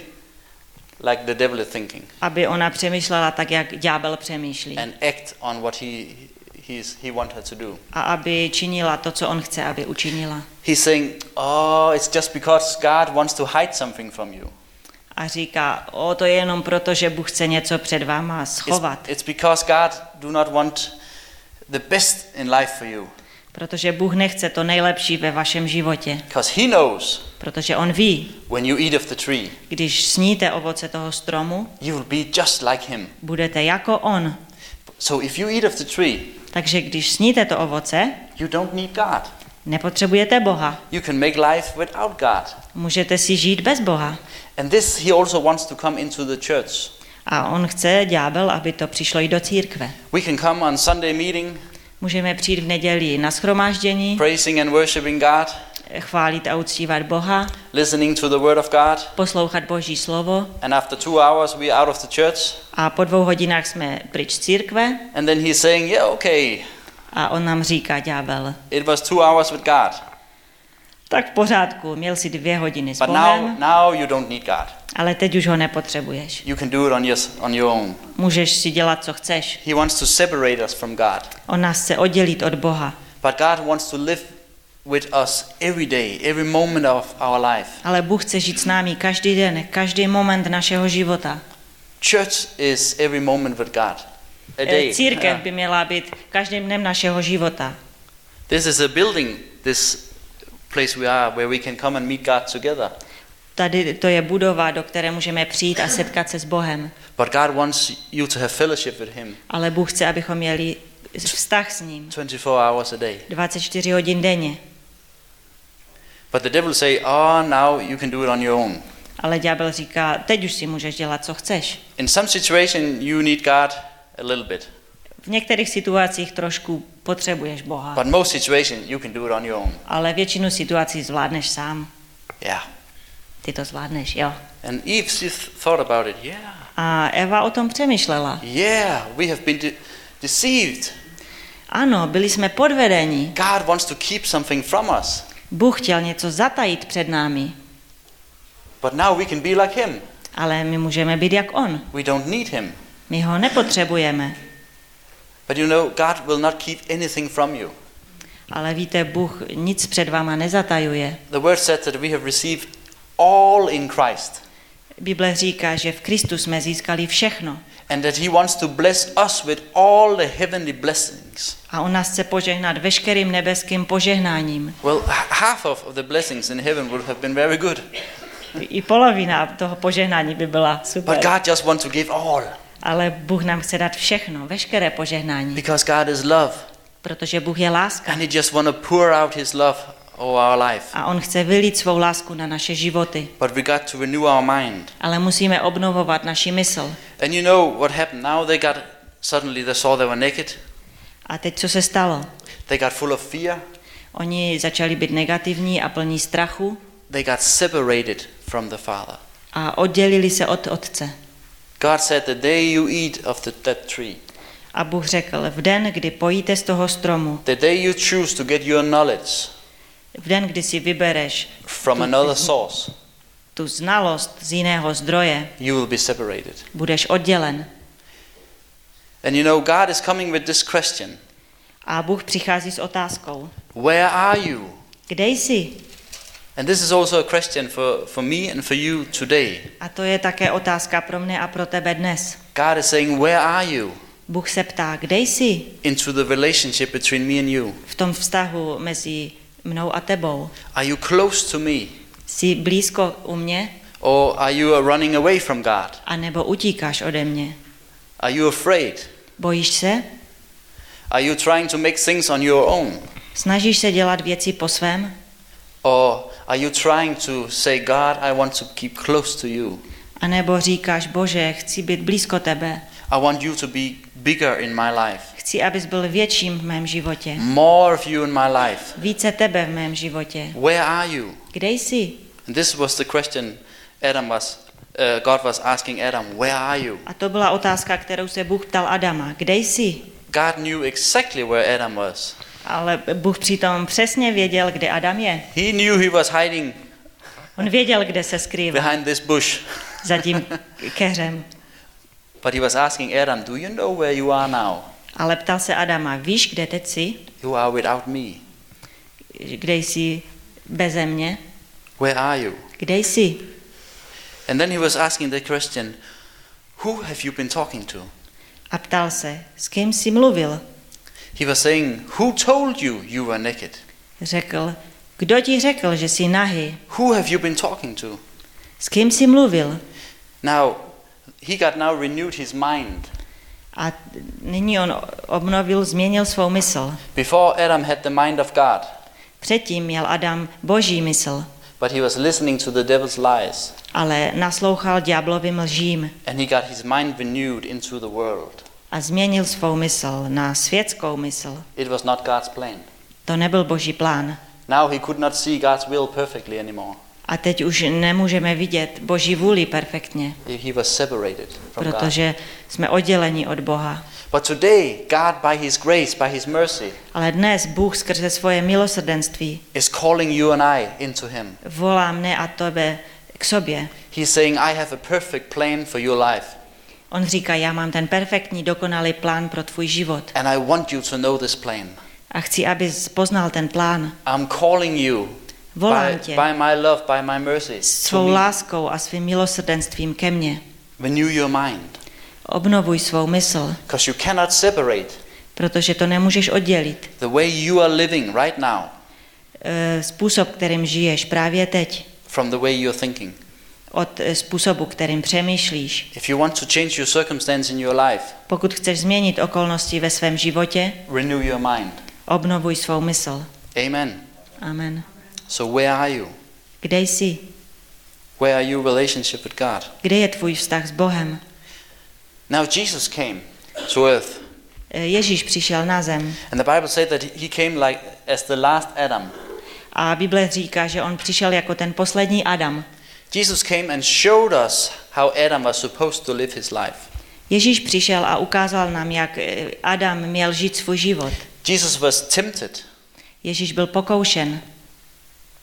like the devil is thinking. aby ona přemýšlela tak, jak ďábel přemýšlí. And act on what he, he's, he wants her to do. A aby činila to, co on chce, aby učinila. He's saying, oh, it's just because God wants to hide something from you. A říká, o, to je jenom proto, že Bůh chce něco před váma It's, schovat. it's because God do not want the best in life for you. Protože Bůh nechce to nejlepší ve vašem životě. Because he knows Protože on ví, when you eat of the tree, když sníte ovoce toho stromu, you will be just like him. budete jako on. So if you eat of the tree, Takže když sníte to ovoce, you don't need God. nepotřebujete Boha. You can make life without God. Můžete si žít bez Boha. And this he also wants to come into the church. A on chce, ďábel, aby to přišlo i do církve. We can come on Sunday meeting, Můžeme přijít v neděli na shromáždění, praising and worshiping God, chválit a uctívat Boha, listening to the word of God, poslouchat Boží slovo and after two hours we are out of the church. a po dvou hodinách jsme pryč z církve And then he's saying, yeah, okay, a on nám říká, ďábel, it was two hours with God, tak v pořádku, měl si dvě hodiny s but now, Bohem, now you don't need God. ale teď už ho nepotřebuješ. You can do it on your, on your own. Můžeš si dělat, co chceš. He wants to separate us from God. On nás chce oddělit od Boha. But God wants to live with us every day, every moment of our life. Ale Bůh chce žít s námi každý den, každý moment našeho života. Church is every moment with God. A day. Církev Yeah. by měla být každým dnem našeho života. This is a building, this place we are, where we can come and meet God together. Tady to je budova, do které můžeme přijít a setkat se s Bohem. But God wants you to have fellowship with Him Ale Bůh chce, abychom měli vztah s ním twenty-four hours a day. dvacet čtyři hodin denně. But the devil say, oh, now you can do it on your own. Ale ďábel říká, teď už si můžeš dělat, co chceš. In some situation you need God a little bit. V některých situacích trošku potřebuješ Boha, But most situations you can do it on your own. ale většinu situací zvládneš sám. Yeah. Ty to zvládneš, jo. And Eve, she th- thought about it. Yeah. A Eva o tom přemýšlela. Yeah, we have been de- deceived. Ano, byli jsme podvedeni. God wants to keep something from us. Bůh chtěl něco zatajit před námi, But now we can be like him. ale my můžeme být jak on. We don't need him. My ho nepotřebujeme. But you know, God will not keep anything from you. Ale víte, Bůh nic před váma nezatajuje. The word says that we have received all in Christ. Bible říká, že v Kristu jsme získali všechno. And that he wants to bless us with all the heavenly blessings. A on nás chce požehnat veškerým nebeským požehnáním. Well, half of the blessings in heaven would have been very good. I polovina toho požehnání by byla super. But God just wants to give all. Ale Bůh nám chce dát všechno, veškeré požehnání. Because God is love. Protože Bůh je láska. And he just wants to pour out his love over our life. A on chce vylít svou lásku na naše životy. But we got to renew our mind. Ale musíme obnovovat naši mysl. And you know what happened now? They got, suddenly they saw they were naked. A teď co se stalo? They got full of fear. Oni začali být negativní a plní strachu. They got separated from the Father. A oddělili se od Otce. God said, the day you eat of the, that tree, A Bůh řekl, v den, kdy pojíte z toho stromu, the day you choose to get your knowledge v den, kdy si vybereš from another source, tu znalost z jiného zdroje, you will be separated. budeš oddělen. And you know, God is coming with this question. A Bůh přichází s otázkou, Where are you? kde jsi? And this is also a question for, for me and for you today. A to je také otázka pro mne a pro tebe dnes. God is saying, where are you? Bůh se ptá, kde jsi? Into the relationship between me and you. V tom vztahu mezi mnou a tebou. Are you close to me? Jsi blízko u mě? Or are you running away from God? A nebo utíkáš ode mě? Are you afraid? Bojíš se? Are you trying to make things on your own? Snažíš se dělat věci po svém? Or are you trying to say, God, I want to keep close to you? A nebo říkáš, Bože, chci být blízko tebe. I want you to be bigger in my life. Chci, abys byl větším v mém životě. More of you in my life. Více tebe v mém životě. Where are you? Kde jsi? And this was the question Adam was, uh, God was asking Adam, where are you? A to byla otázka, kterou se Bůh ptal Adama. Kde jsi? God knew exactly where Adam was. Ale Bůh přitom přesně věděl, kde Adam je. He knew he was hiding On věděl, kde se skrývá. behind this bush. Za tím keřem. But he was asking Adam, do you know where you are now? Ale ptal se Adama, víš, kde teď jsi? You are without me. Kde jsi beze mě? Where are you? Kde jsi? And then he was asking the question, who have you been talking to? A ptal se, s kým jsi mluvil? He was saying, who told you you were naked? Řekl, kdo ti řekl, že jsi nahý? Who have you been talking to? S kým jsi mluvil? Now, he got now renewed his mind. A nyní on obnovil, změnil svou mysl. Before Adam had the mind of God. Předtím měl Adam boží mysl, But he was listening to the devil's lies. ale naslouchal ďáblovým lžím And he got his mind renewed into the world. a změnil svou mysl na světskou mysl. It was not God's plan. To nebyl boží plán. Now he could not see God's will perfectly anymore. A teď už nemůžeme vidět boží vůli perfektně, He was separated from God. protože jsme odděleni od Boha. But today, God by his grace, by his mercy, Ale dnes Bůh skrze svoje milosrdenství is calling you and I into him. volá mne a tebe k sobě. He's saying, I have a perfect plan for your life. On říká, já mám ten perfektní, dokonalý plán pro tvůj život. And I want you to know this plan. A chci, abys poznal ten plán. I'm calling you Volám by, tě by my love, by my mercy. svou láskou a svým milosrdenstvím ke mně. Renew your mind. Obnovuj svou mysl, Because you cannot separate protože to nemůžeš oddělit. the way you are living right now E, Způsob, kterým žiješ právě teď, from the way you're thinking. od e, způsobu, kterým přemýšlíš. If you want to change your circumstance in your life, Pokud chceš změnit okolnosti ve svém životě, renew your mind. obnovuj svou mysl. Amen. Amen. So where are you? Kde jsi? Where are your relationship with God? Kde je tvůj vztah s Bohem? Now Jesus came to earth. E, Ježíš přišel na zem And the Bible said that he came like as the last Adam. a Bible říká, že on přišel jako ten poslední Adam. Jesus came and showed us how Adam was supposed to live his life. Ježíš přišel a ukázal nám, jak e, Adam měl žít svůj život. Jesus was tempted Ježíš byl pokoušen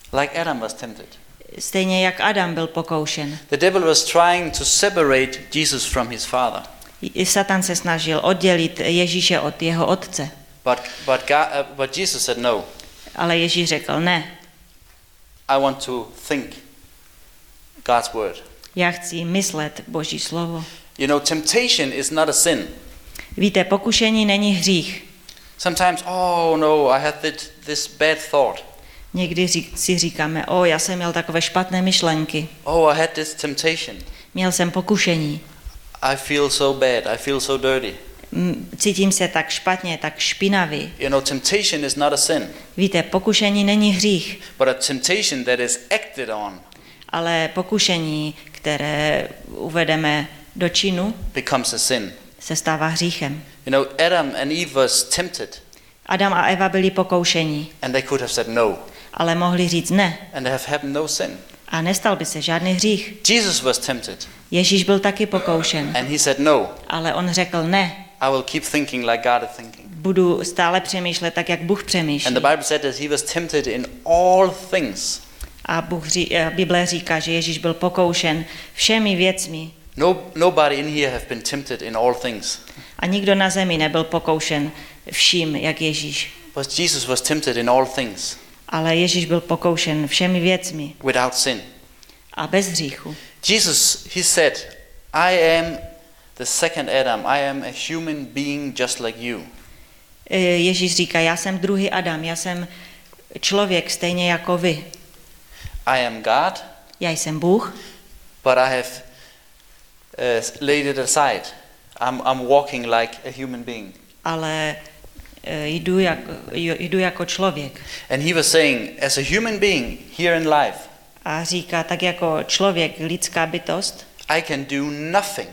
Like Adam was tempted. Stejně jak Adam byl pokoušen. The devil was trying to separate Jesus from his father. I Satan se snažil oddělit Ježíše od jeho otce. But, but, God, uh, but Jesus said no. Ale Ježíš řekl ne. I want to think God's word. Já chci myslet Boží slovo. You know, temptation is not a sin. Víte, pokušení není hřích. Sometimes, oh no, I had this, this bad thought. Někdy si říkáme, o, já jsem měl takové špatné myšlenky. Oh, I had this temptation. Měl jsem pokušení. I feel so bad. I feel so dirty. Cítím se tak špatně, tak špinavý. You know, temptation is not a sin. Víte, pokušení není hřích. But a temptation that is acted on Ale pokušení, které uvedeme do činu, becomes a sin. se stává hříchem. You know, Adam and Eve was tempted. Adam a Eva byli pokoušeni. And they could have said no. Ale mohli říct ne. And there have happened no sin. A nestal by se žádný hřích. Jesus was tempted. Ježíš byl taky pokoušen. And he said no. Ale on řekl ne. I will keep thinking like God is thinking. Budu stále přemýšlet tak, jak Bůh přemýšlí. And the Bible said that he was tempted in all things. A Bůh ří, Bible říká, že Ježíš byl pokoušen všemi věcmi. No, nobody in here have been tempted in all things. A nikdo na zemi nebyl pokoušen vším, jak Ježíš. But Jesus was tempted in all things. Ale Ježíš byl pokoušen všemi věcmi. Without sin. A bez hříchu. Jesus, he said, I am the second Adam. I am a human being just like you. Ježíš říká, já jsem druhý Adam, já jsem člověk stejně jako vy. I am God. Já jsem Bůh. But I have uh, laid it aside. I'm, I'm walking like a human being. Ale uh, jdu, jak, jdu jako člověk. And he was saying, as a human being here in life, a říká, tak jako člověk, lidská bytost, I can do nothing.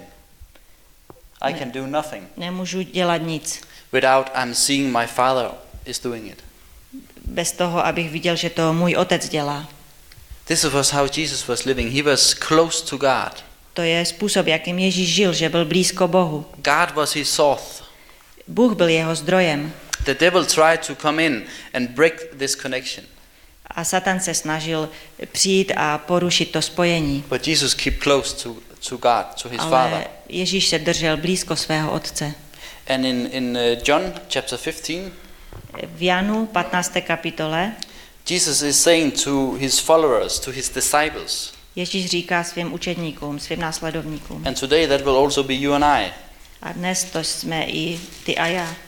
I ne, can do nothing. Nemůžu dělat nic. Without I'm seeing my Father is doing it. Bez toho, abych viděl, že to můj otec dělá. This was how Jesus was living. He was close to God. To je způsob, jakým Ježíš žil, že byl blízko Bohu. God was his source. Bůh byl jeho zdrojem. The devil tried to come in and break this connection. A Satan se snažil přijít a porušit to spojení. But Jesus kept close to, to God, to his Ale Father. Ježíš se držel blízko svého otce. And in, in uh, John chapter fifteen, v Janu patnácté kapitole Jesus is saying to his followers, to his disciples, Ježíš říká svým učedníkům, svým následovníkům. and today that will also be you and I. A dnes to jsme i ty a já.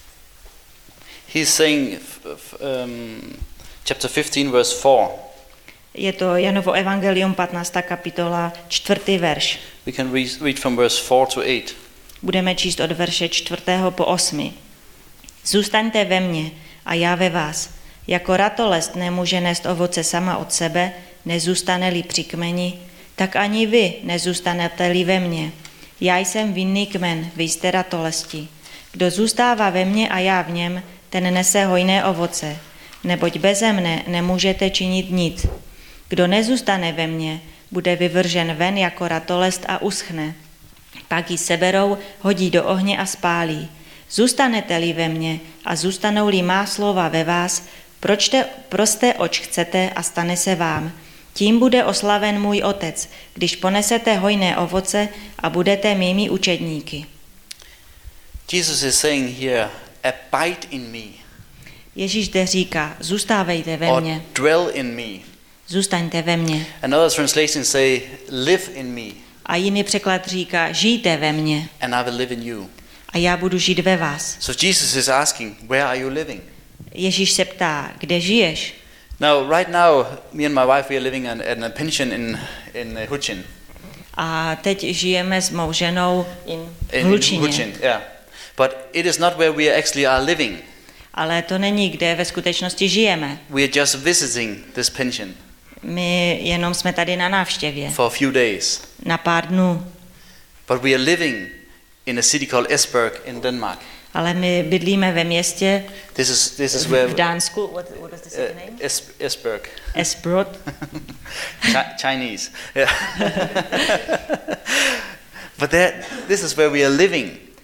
He's saying, f- f- um, chapter fifteen, verse four. Je to Janovo evangelium patnáctá kapitola, čtvrtý verš. We can re- read from verse four to eight. Budeme číst od verše čtvrtého po osmi. Zůstaňte ve mně a já ve vás. Jako ratolest nemůže nést ovoce sama od sebe, nezůstane-li při kmeni, tak ani vy nezůstanete-li ve mně. Já jsem vinný kmen, vy jste ratolesti. Kdo zůstává ve mně a já v něm, ten nese hojné ovoce, neboť beze mne nemůžete činit nic. Kdo nezůstane ve mně, bude vyvržen ven jako ratolest a uschne. Pak ji seberou, hodí do ohně a spálí. Zůstanete-li ve mně a zůstanou-li má slova ve vás, pročte, proste oč chcete a stane se vám. Tím bude oslaven můj otec, když ponesete hojné ovoce a budete mými učedníky. Jesus is saying here, abide in me. Ježíš zde říká, zůstávejte ve Or mně, dwell in me. zůstaňte ve mně. Another translation say, live in me, A jiný překlad říká, žijte ve mně and I will live in you. a já budu žít ve vás. So Jesus is asking, where are you living? Ježíš se ptá, kde žiješ? Now, right now, me and my wife, we are living in, in a pension in, in uh, Huchin. A teď žijeme s mou ženou in, v In, in Hlučině. Huchin, yeah. But it is not where we actually are living. Ale to není, kde ve skutečnosti žijeme. We are just visiting this pension My jenom jsme tady na návštěvě, for a few days. na pár dnů. But we are living in a city called Esbjerg in Denmark. Ale my bydlíme ve městě This is this is where v Dánsku. What, what is the city uh, name? Es, Esbjerg. Esbjerg. Chi- Chinese. Yeah. But there, this is where we are living.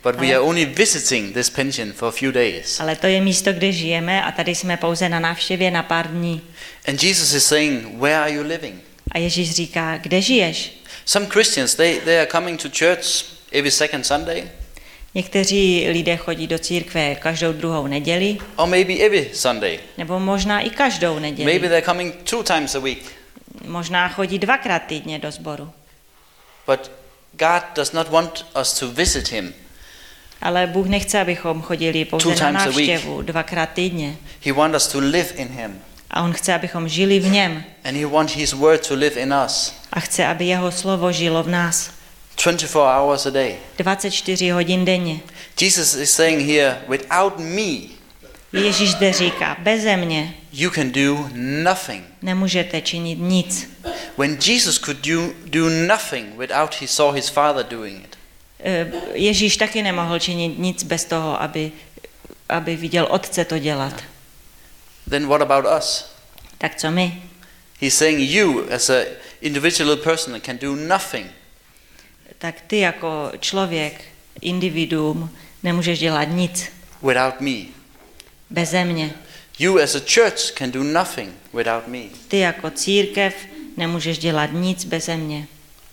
But we are only visiting this pension for a few days. Ale to je místo, kde žijeme a tady jsme pouze na návštěvě na pár dní. And Jesus is saying, where are you living? A Ježíš říká, kde žiješ? Some Christians, they, they are coming to church every second Sunday. Někteří lidé chodí do církve každou druhou neděli. Or maybe every Sunday. Nebo možná i každou neděli. Maybe they're coming two times a week. Možná chodí dvakrát týdně do sboru. But God does not want us to visit him. Ale Bůh nechce, abychom chodili pouze na návštěvu dvakrát týdně. He wants us to live in him. A on chce, abychom žili v něm. And he wants his word to live in us. A chce, aby jeho slovo žilo v nás. twenty-four hours a day. dvacet čtyři hodin denně. Jesus is saying here, without me, Ježíš zde říká, beze mě you can do nothing. nemůžete činit nic. When Jesus could do, do nothing without he saw his Father doing it. Ježíš taky nemohl činit nic bez toho, aby, aby viděl Otce to dělat. Then what about us? Tak co my? He's saying you as an individual person can do nothing. Tak ty jako člověk, individuum, nemůžeš dělat nic without me. Beze mě. You as a church can do nothing without me. Ty jako církev nemůžeš dělat nic beze mě.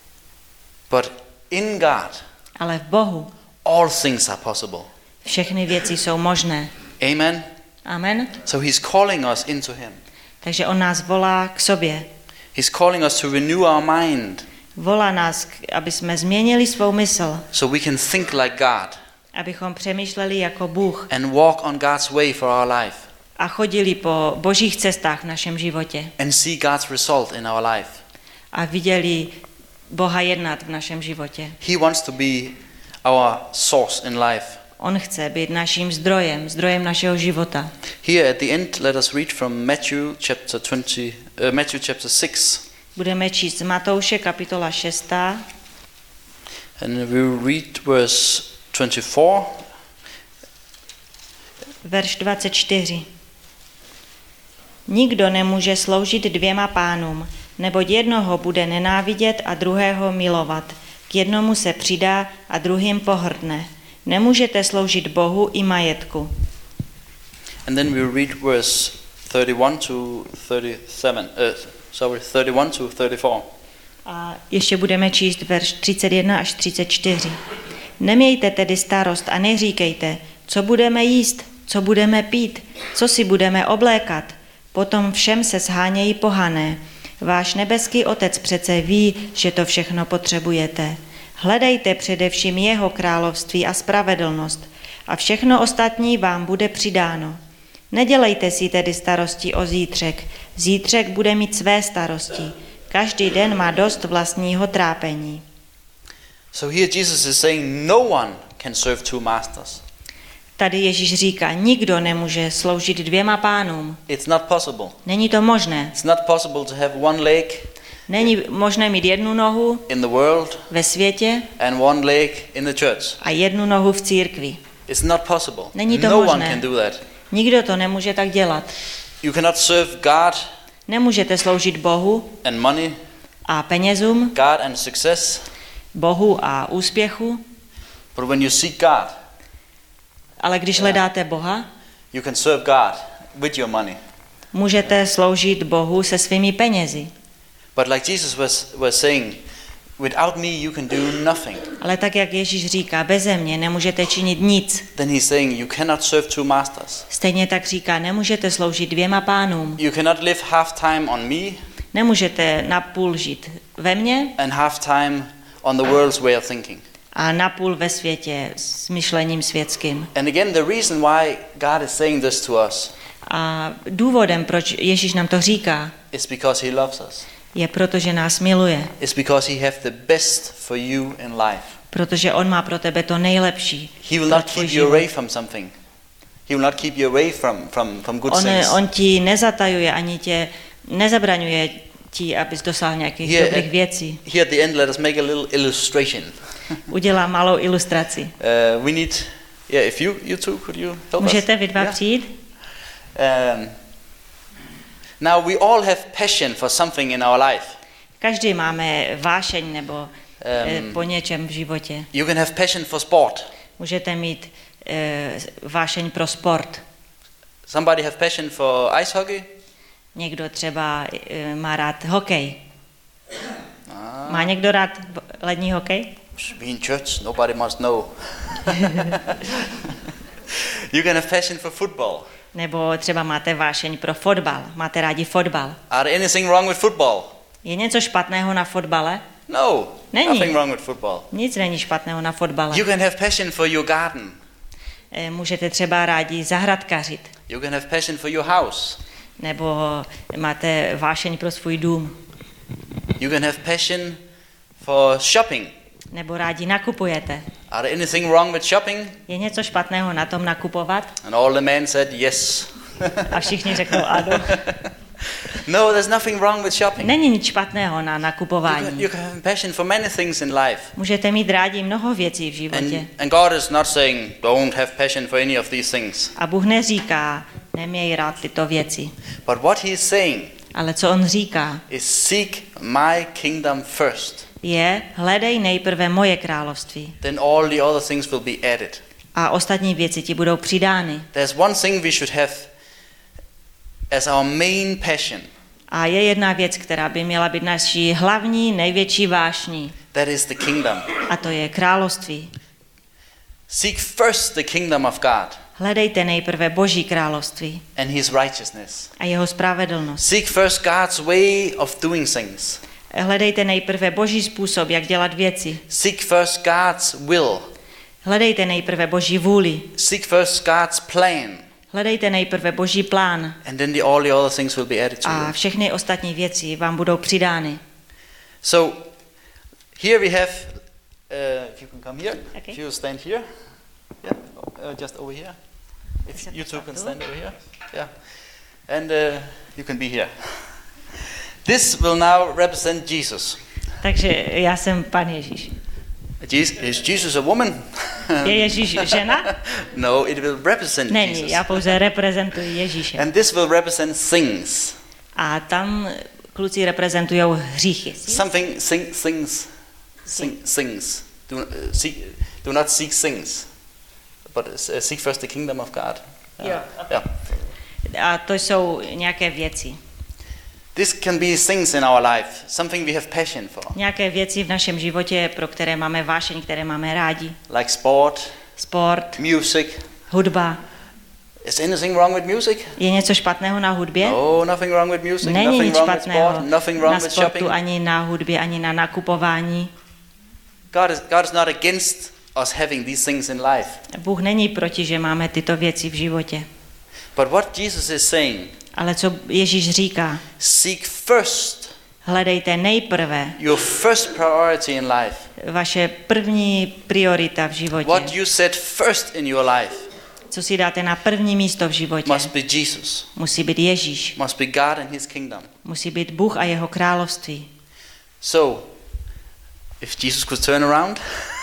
But in God, ale v Bohu all things are possible. Všechny věci jsou možné. Amen. Amen. So he's calling us into him. Takže on nás volá k sobě. He's calling us to renew our mind. Volá nás, aby jsme změnili svou mysl. So we can think like God. Abychom přemýšleli jako Bůh. And walk on God's way for our life. A chodili po božích cestách v našem životě. And see God's result in our life. A viděli Boha jednat v našem životě. He wants to be our source in life. On chce být naším zdrojem, zdrojem našeho života. Here at the end, let us read from Matthew chapter twenty, uh, Matthew chapter six. Budeme číst z Matouše kapitola šest. And we will read verse twenty-four. Verš dvacet čtyři. Nikdo nemůže sloužit dvěma pánům, neboť jednoho bude nenávidět a druhého milovat. K jednomu se přidá a druhým pohrdne. Nemůžete sloužit Bohu i majetku. And then we read verse thirty-one to thirty-seven. Uh, sorry, thirty-one to thirty-four. A ještě budeme číst verš třicet jedna až třicet čtyři. Nemějte tedy starost a neříkejte, co budeme jíst, co budeme pít, co si budeme oblékat. Potom všem se shánějí pohané. Váš nebeský Otec přece ví, že to všechno potřebujete. Hledejte především jeho království a spravedlnost a všechno ostatní vám bude přidáno. Nedělejte si tedy starosti o zítřek. Zítřek bude mít své starosti. Každý den má dost vlastního trápení. So here Jesus is saying no one can serve two masters. Tady Ježíš říká, nikdo nemůže sloužit dvěma pánům. It's not possible. Není to možné. It's not possible to have one leg Není možné mít jednu nohu in the world ve světě and one leg in the church. a jednu nohu v církvi. It's not possible. Není to no možné. one can do that. Nikdo to nemůže tak dělat. You cannot serve God Nemůžete sloužit Bohu and money, a penězům, God and success. Bohu a úspěchu, But when you seek God, ale když hledáte Boha, you can serve God with your money. můžete sloužit Bohu se svými penězi. But like Jesus was, was saying, without me you can do nothing. Ale tak, jak Ježíš říká, beze mě nemůžete činit nic. Then he's saying you cannot serve two masters. Stejně tak říká, nemůžete sloužit dvěma pánům. You cannot live half time on me Nemůžete napůl žít ve mně and half time on the world's way of thinking. a napůl ve světě s myšlením světským. And again, the reason why God is saying this to us A důvodem, proč Ježíš nám to říká, is because he loves us. je proto, že nás miluje. It's because he has the best for you in life. Protože on má pro tebe to nejlepší. He will pro not tvůj keep you život. away from something. He will not keep you away from, from, from good On, things. on ti nezatajuje, ani tě nezabraňuje ti, abys dosáhl nějakých Here dobrých at- věcí. Here at the end, let us make a little illustration. Udělám malou ilustraci. Uh, we need, yeah, if you, you two, could you help Můžete us? vy dva Yeah. přijít? Um, now we all have passion for something in our life. Každý máme vášeň nebo um, po něčem v životě. You can have passion for sport. Můžete mít e, vášeň pro sport. Somebody have passion for ice hockey? Někdo třeba e, má rád hokej. Ah. Má někdo rád lední hokej? We in church, nobody must know. You can have passion for football. Nebo třeba máte vášeň pro fotbal. Máte rádi fotbal. Are there anything wrong with football? Je něco špatného na fotbale? No, Není. nothing wrong with football. Nic není špatného na fotbale. You can have passion for your garden. E, můžete třeba rádi zahradkařit. You can have passion for your house. Nebo máte vášeň pro svůj dům. You can have passion for shopping. Nebo rádi nakupujete. Are there anything wrong with shopping? Je něco špatného na tom nakupovat? And all the men said yes. A všichni řeknou ano. No, there's nothing wrong with shopping. Není nic špatného na You can, nakupování. you can have passion for many things in life. Můžete mít rádi mnoho věcí v životě. And, and God is not saying don't have passion for any of these things. A Bůh neříká, neměj rád tyto věci. But what he is saying Ale co on říká, is seek my kingdom first. je hledej nejprve moje království Then all the other things will be added. a ostatní věci ti budou přidány. There's one thing we should have as our main passion. A je jedna věc, která by měla být naší hlavní, největší vášní. That is the kingdom. A to je království. Seek first the kingdom of God Hledejte nejprve Boží království and his righteousness. a jeho spravedlnost. Seek first God's way of doing things. Hledejte nejprve Boží způsob, jak dělat věci. Seek first God's will. Hledejte nejprve Boží vůli. Seek first God's plan. Hledejte nejprve Boží plán And then the, all the other things will be added to a you. všechny ostatní věci vám budou přidány. So here we have, uh, if you can come here, Okay. if you stand here, yeah, uh, just over here. If you two can stand over here, yeah, and uh, you can be here. This will now represent Jesus. Takže já jsem Pan Ježíš. Jesus is Jesus a woman? Je Ježíš žena? No, it will represent Není, Jesus. já pouze reprezentuji Ježíše. And this will represent things. A tam kluci reprezentují hříchy. Something, sing, things, sing, things. Do, uh, seek, do not seek things, but uh, seek first the kingdom of God. Uh, Yeah, yeah. A to jsou nějaké věci. This can be things in our life, something we have passion for, Nějaké věci v našem životě, pro které máme vášeň, které máme rádi. like sport, Sport, music. hudba. Is anything wrong with music? Je něco špatného na hudbě? No, nothing wrong with music, Není nothing nic wrong with špatného sport, nothing wrong na with sportu, shopping. ani na hudbě, ani na nakupování. God is, God is not against us having these things in life. Bůh není proti, že máme tyto věci v životě. But what Jesus is saying, Ale co Ježíš říká? seek first Hledejte nejprve your first priority in life. vaše první priorita v životě. What you set first in your life Co si dáte na první místo v životě? must be Jesus, Musí být Ježíš. must be God and his kingdom. Musí být Bůh a jeho království. So, if Jesus could turn around.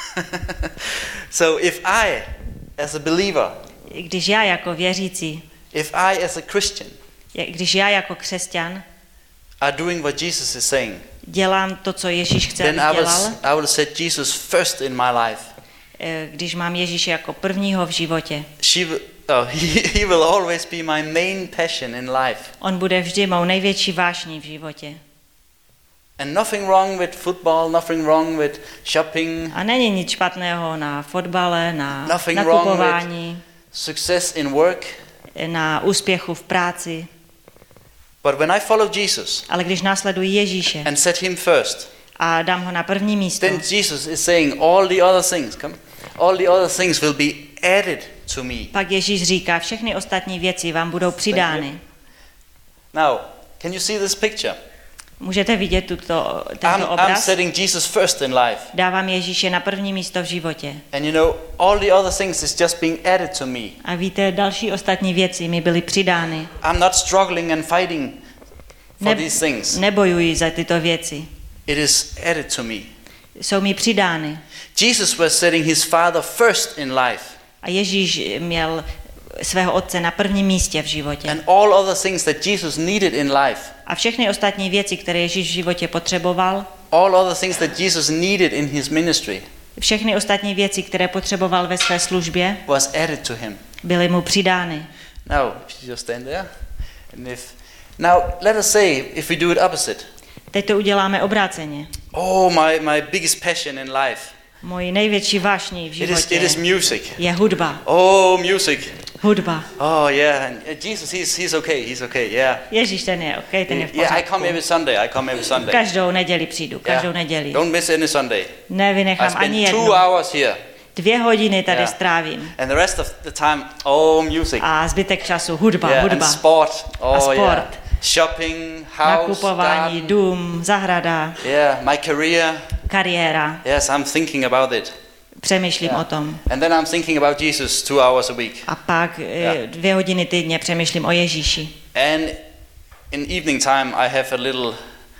So if I, as a believer, Když já jako věřící, if I as a Christian když já jako křesťan are doing what Jesus is saying, dělám to, co Ježíš chce, then abych I will, dělal, I will set Jesus first in my life. eh, když mám Ježíše jako prvního v životě, She will, oh, he, he will always be my main passion in life. on bude vždy mou největší vášní v životě. And nothing wrong with football, nothing wrong with shopping, A není nic špatného na fotbale, na Nothing wrong nakupování, success in work. na úspěchu v práci. But when I follow Jesus Ale když následuji Ježíše and set him first, a dám ho na první místo, then Jesus is saying all the other things, come, all the other things will be added to me. pak Ježíš říká, všechny ostatní věci vám budou přidány. Now, can you see this picture? Můžete vidět tuto, I'm, tento I'm obraz? setting Jesus first in life. Dávám Ježíše na první místo v životě. And you know, all the other things is just being added to me. A víte, další ostatní věci mi byly přidány. I'm not struggling and fighting for Ne- these things. Nebojuji za tyto věci. It is added to me. Jsou mi přidány. Jesus was setting his Father first in life. A Ježíš měl svého otce na prvním místě v životě. And all other things that Jesus needed in life, A všechny ostatní věci, které Ježíš v životě potřeboval, all other things that Jesus needed in his ministry, Všechny ostatní věci, které potřeboval ve své službě, was added to him. byly mu přidány. Now, just stand there. And if now let us say if we do it opposite. Teď to uděláme obráceně. Oh, my, my biggest passion in life. Mojí největší vášní v It is, životě it is music. je hudba. Oh, music. Hudba. Oh, yeah. And Jesus, he's, he's okay. He's okay. Yeah. Ježíš, ten je okay, ten je v Yeah, I pořádku. come every Sunday. I come every Sunday. Každou neděli přijdu, každou Yeah. neděli. Don't miss any Sunday. I Nevynechám ani spend two jednu. hours here. Dvě hodiny tady Yeah. strávím. And the rest of the time, oh, music. A zbytek času hudba, Yeah, and hudba. sport. Oh, sport. yeah. Shopping, house, Nakupování, garden. dům, zahrada, Yeah, my career. kariéra. Yes, I'm thinking about it. Přemýšlím Yeah. o tom. And then I'm thinking about Jesus two hours a week. A pak Yeah. eh, dvě hodiny týdně přemýšlím o Ježíši. And in evening time, I have a little uh,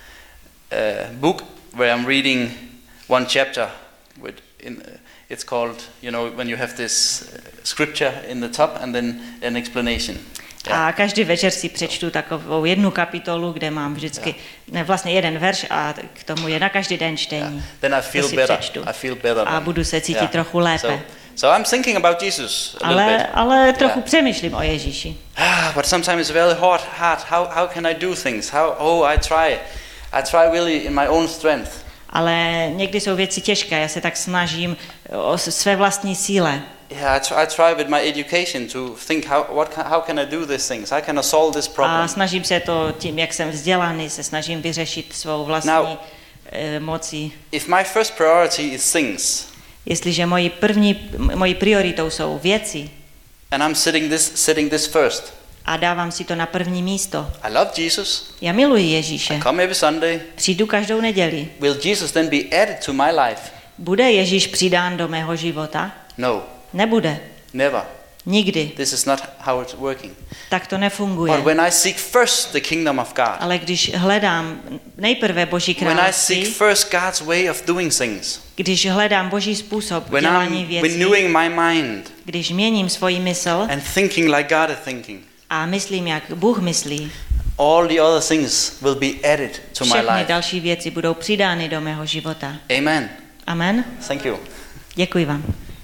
book where I'm reading one chapter. With in, uh, it's called, you know, when you have this uh, scripture in the top and then an explanation. A každý večer si přečtu takovou jednu kapitolu, kde mám vždycky ne, vlastně jeden verš a k tomu je na každý den čtení. Yeah. Then I feel To si better. přečtu. I feel better. A then. budu se cítit Yeah. trochu lépe. So, so I'm thinking about Jesus a little Ale, bit. ale trochu Yeah. přemýšlím o Ježíši. Ah, but sometimes it's very hard. Hard. How how can I do things? How? Oh, I try. I try really in my own strength. Ale někdy jsou věci těžké, já se tak snažím o své vlastní síle. Yeah, I try, I try with my education to think how what can, how can I do these things? How can I solve this A problem? snažím se to tím, jak jsem vzdělaný, se snažím vyřešit svou vlastní Now- eh, moci. If my first priority is things, Jestliže mojí první, mojí prioritou jsou věci and I'm setting this setting this first, a dávám si to na první místo. I love Jesus. Já miluji I Ježíše. come every Sunday. Přijdu každou neděli. Will Jesus then be added to my life? Bude Ježíš přidán do mého života? No, Nebude. never. Nikdy. This is not how it's working. Tak to nefunguje. But when I seek first the kingdom of God, Ale když hledám nejprve Boží when I království, seek first God's way of doing things, když hledám Boží způsob when dělání I'm věcí, renewing my mind když měním svoji mysl and thinking like God is thinking, a myslím, jak Bůh myslí, all the other things will be added to my všechny life. další věci budou přidány do mého života. Amen. Amen. Thank you. Děkuji vám.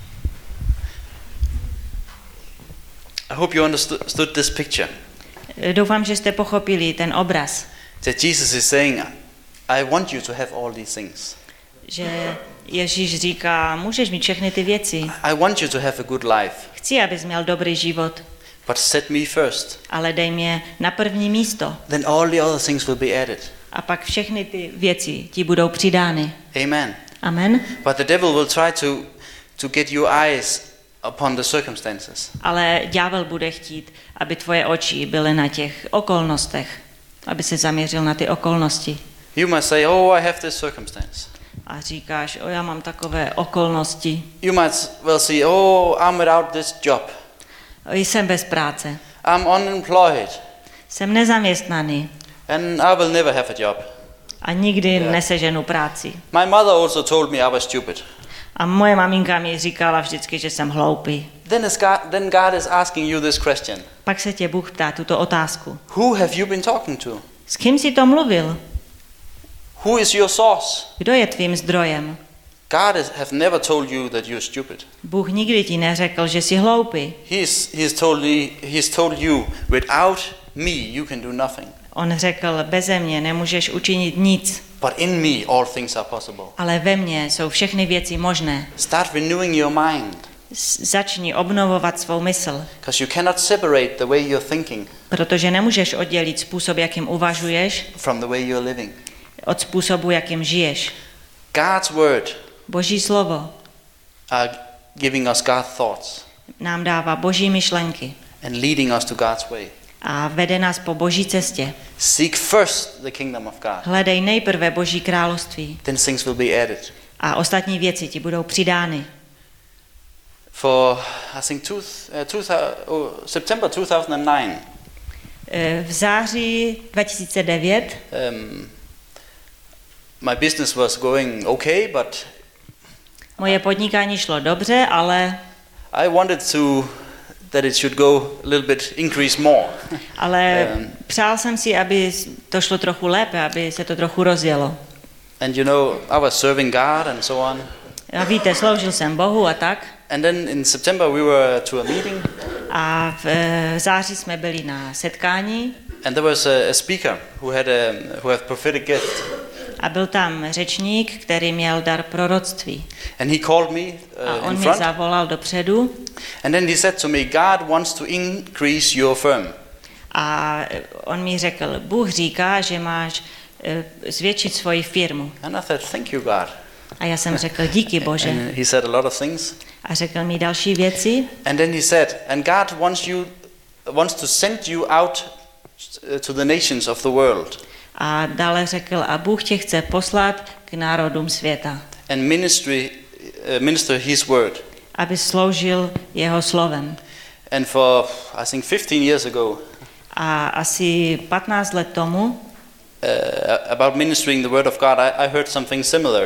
I hope you understood this picture. Doufám, že jste pochopili ten obraz, That Jesus is saying, I want you to have all these things. že Ježíš říká, můžeš mít všechny ty věci. I want you to have a good life, Chci, abys měl dobrý život, but set me first. ale dej mě na první místo. Then all the other things will be added. A pak všechny ty věci ti budou přidány. Amen. Amen. But the devil will try to, to get your eyes upon the circumstances. Ale ďábel bude chtít, aby tvoje oči byly na těch okolnostech, aby se zaměřil na ty okolnosti. You must say, oh, I have this circumstance. A říkáš, o, já mám takové okolnosti, You might well see, oh, I'm without this job. jsem bez práce, I'm unemployed. jsem nezaměstnaný And I will never have a job. a nikdy Yeah. neseženu práci. My mother also told me I was stupid. A moje maminka mi říkala vždycky, že jsem hloupý. Then, is God, then God is asking you this question. Pak se tě Bůh ptá tuto otázku. Who have you been talking to? S kým jsi to mluvil? Who is your source? Kdo je tvým zdrojem? God is, have never told you that you're stupid. Bůh nikdy ti neřekl, že jsi hloupý. He's, he's, told, me, he's told you, without me you can do nothing. On řekl, beze mě nemůžeš učinit nic, But in me all things are possible. ale ve mně jsou všechny věci možné. Start renewing your mind. S- Začni obnovovat svou mysl, Because you cannot separate the way you're thinking protože nemůžeš oddělit způsob, jakým uvažuješ, from the way you're living. od způsobu, jakým žiješ. God's word Boží slovo are giving us God's thoughts nám dává boží myšlenky and leading us to God's way. a vede nás po boží cestě. Seek first the kingdom of God. Hledej nejprve Boží království Then things will be added. a ostatní věci ti budou přidány. For, I think, two, uh, two, oh, September two thousand nine, E, V září dva tisíce devět um, my business was going okay, but moje podnikání šlo dobře, ale, I wanted to that it should go a little bit increase more. ale Um, přál jsem si, aby to šlo trochu lépe, aby se to trochu rozjelo. And you know, I was serving God and so on. A víte, sloužil jsem Bohu a tak. And then in September we were to a meeting. A v e, září jsme byli na setkání. And there was a, a speaker who had a who had prophetic gift. A byl tam řečník, který měl dar proroctví. And he called me uh, A on in mě front. zavolal dopředu. And then he said to me, God wants to increase your firm. A on mi řekl, Bůh říká, že máš e, zvětšit svoji firmu. And I thought, thank you, God. A já jsem řekl, díky Bože. And he said a lot of things. A řekl mi další věci. And then he said, and God wants you wants to send you out to the nations of the world. A dále řekl, a Bůh tě chce poslat k národům světa. And ministry, uh, minister his word. Aby sloužil jeho slovem. And for, I think, fifteen years ago, A asi patnáct let tomu, uh, about ministering the word of God, I, I heard something similar.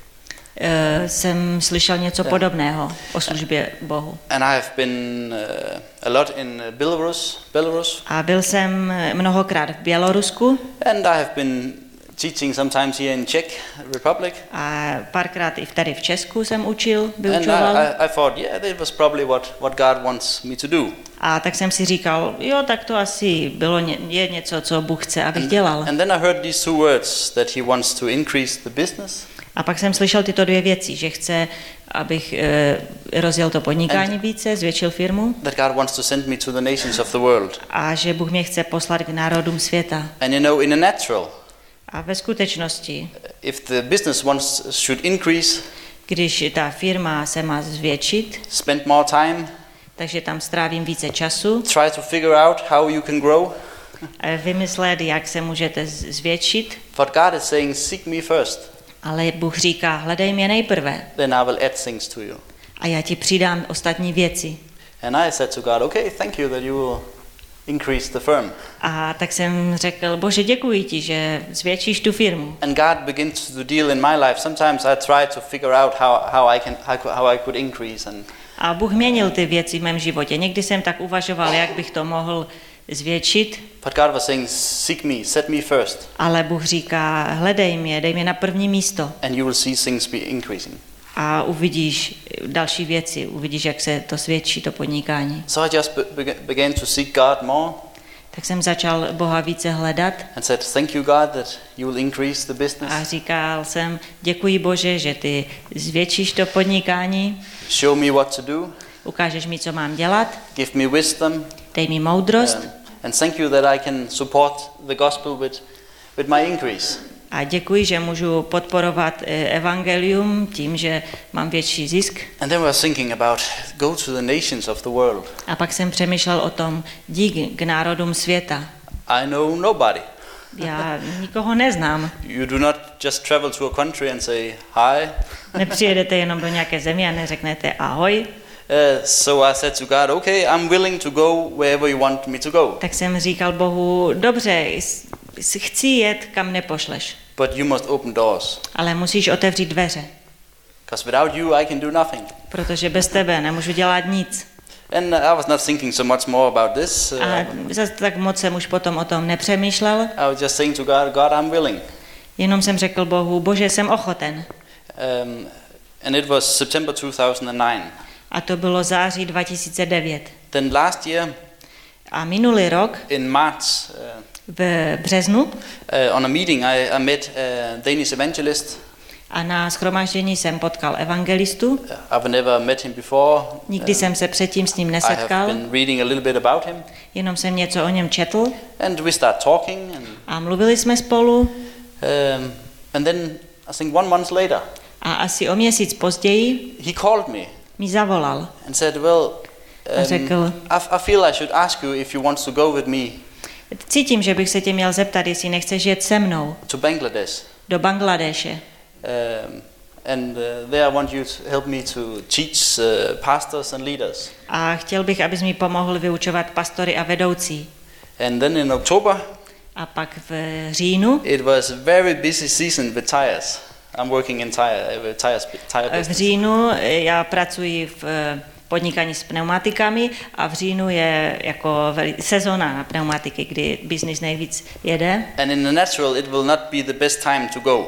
uh, jsem slyšel něco podobného o službě Bohu. And I have been uh, a lot in Belarus, Belarus. A byl jsem mnohokrát v Bělorusku. And I have been teaching sometimes here in Czech Republic. A párkrát i tady v Česku jsem učil, And vyučoval. I, I, I thought, yeah, that was probably what, what God wants me to do. A tak jsem si říkal, jo, tak to asi bylo ně, je něco, co Bůh chce, abych dělal. And then I heard these two words, that he wants to increase the business. A pak jsem slyšel tyto dvě věci, že chce, abych e, rozjel to podnikání And- více, zvětšil firmu That God wants to send me to the nations of the world. a že Bůh mě chce poslat k národům světa. And you know, in the natural, A ve skutečnosti, if the business wants should increase, když ta firma se má zvětšit, spend more time, takže tam strávím více času, try to figure out how you can grow. e, vymyslet, jak se můžete z- zvětšit, But God is saying, seek me first, ale Bůh říká, hledej mě nejprve then I will add things to you. a já ti přidám ostatní věci. And I said to God, okay, thank you that you will increase the firm. A tak jsem řekl, Bože, děkuji ti, že zvětšíš tu firmu. And God begins to deal in my life. Sometimes I try to figure out how, how I can how, how I could increase, and A Bůh měnil ty věci v mém životě. Někdy jsem tak uvažoval, jak bych to mohl zvětšit, but God was saying, seek me, set me first, ale Bůh říká, hledej mě, dej mě na první místo and you will see things be increasing. a uvidíš další věci, uvidíš, jak se to svědčí, to podnikání. So I just be- bega- began to seek God more Tak jsem začal Boha více hledat and said, thank you, God, that you will increase the business. a říkal jsem, děkuji Bože, že ty zvětšíš to podnikání, Show me what to do. ukážeš mi, co mám dělat, Give me wisdom. dej mi moudrost um, and thank you that I can support the gospel with, with my increase. a děkuji, že můžu podporovat eh, evangelium tím, že mám větší zisk. And then we were thinking about go to the nations of the world. A pak jsem přemýšlel o tom, dík k národům světa. I know nobody. Já nikoho neznám. You do not just travel to a country and say hi. Nepřijedete jenom do nějaké země a neřeknete ahoj. Uh, so I said to God, okay, I'm willing to go wherever you want me to go. Tak jsem říkal Bohu, dobře, s- s- chci jet, kam nepošleš. But you must open doors. Ale musíš otevřít dveře, Because without you, I can do nothing. protože bez tebe nemůžu dělat nic. And I was not thinking so much more about this. Uh, A zase tak moc jsem už potom o tom nepřemýšlel, I was just saying to God, God, I'm willing. jenom jsem řekl Bohu, Bože, jsem ochoten. Um, and it was September two thousand nine. A to bylo září dva tisíce devět. Then last year, A minulý rok, in March, uh, v březnu, uh, on a meeting, I, I met a Danish evangelist. a na shromáždění jsem potkal evangelistu. I've never met him before. Nikdy Um, jsem se předtím s ním I have nesetkal, been reading a little bit about him. jenom jsem něco o něm četl And we start talking. And, a mluvili jsme spolu um, and then, I think one month later, a asi o měsíc později he called me mi zavolal and said, well, a řekl, um, I, I feel I should ask you if you want to go with me cítím, že bych se tě měl zeptat, jestli nechceš jet se mnou to Bangladesh. do Bangladeše. Um, and uh, there I want you to help me to teach uh, pastors and leaders. A chtěl bych, abys mi pomohl vyučovat pastory a vedoucí. And then in October, A pak v říjnu, it was a very busy season with tires. I'm working in tire, uh, tires, tire v business. říjnu já pracuji v eh, podnikání s pneumatikami a v říjnu je jako veli- sezona na pneumatiky, kdy biznis nejvíc jede. And in the natural, it will not be the best time to go.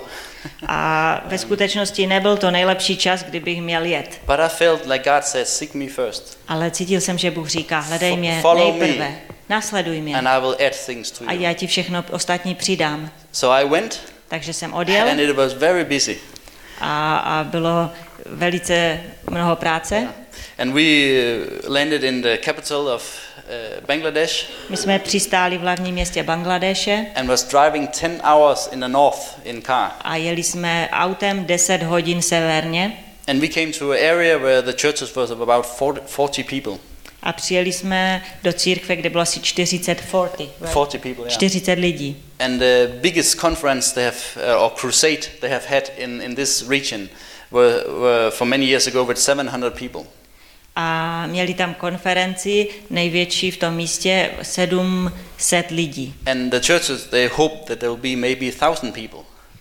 A ve skutečnosti nebyl to nejlepší čas, kdybych měl jet. But I felt like God said, seek me first. Ale cítil jsem, že Bůh říká, hledej mě Follow nejprve, me. následuj mě And I will add things to a you. já ti všechno ostatní přidám. So I went, Takže jsem odjel and it was very busy. a, a bylo velice mnoho práce. And we uh, landed in the capital of uh, Bangladesh My jsme přistáli v hlavním městě Bangladeše and was driving ten hours in the north in car. a jeli jsme autem deset hodin severně And we came to an area where the churches was of about forty people. a přijeli jsme do církve, kde bylo asi čtyřicet, čtyřicet, right? forty people, yeah. čtyřicet lidí. And the biggest conference they have, uh, or crusade they have had in, in this region were, were for many years ago with seven hundred people. A měli tam konferenci největší v tom místě sedm set lidí. And the churches, they hope that there will be maybe a thousand people.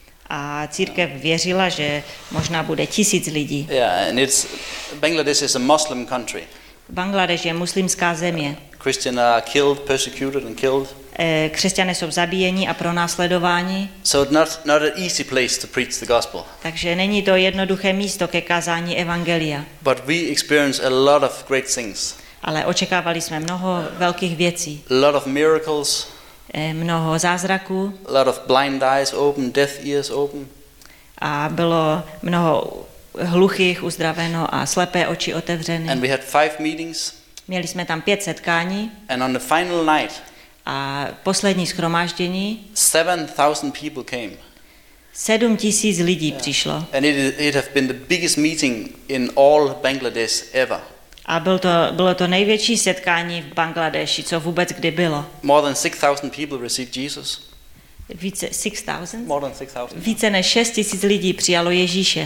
A církev věřila, že možná bude tisíc lidí. Yeah, and it's Bangladesh is a Muslim country. Bangladeš je muslimská země. Christians are killed, persecuted and killed. Eh, Křesťané jsou zabíjeni a pronásledováni, So not not an easy place to preach the gospel. takže není to jednoduché místo ke kázání evangelia. But we experience a lot of great things. Ale očekávali jsme mnoho velkých věcí, A lot of miracles, eh, mnoho zázraků a lot of blind eyes open, deaf ears open. a bylo mnoho hluchých uzdraveno a slepé oči otevřeny. And we had five meetings, Měli jsme tam pět setkání and on the final night, a poslední shromáždění seven thousand people came. sedm tisíc lidí přišlo. And it, it have been the biggest meeting in all Bangladesh ever. A byl to, bylo to největší setkání v Bangladeši, co vůbec kdy bylo. More than six thousand people received Jesus. Více, six thousand? More than six thousand. Více než šest tisíc lidí přijalo Ježíše.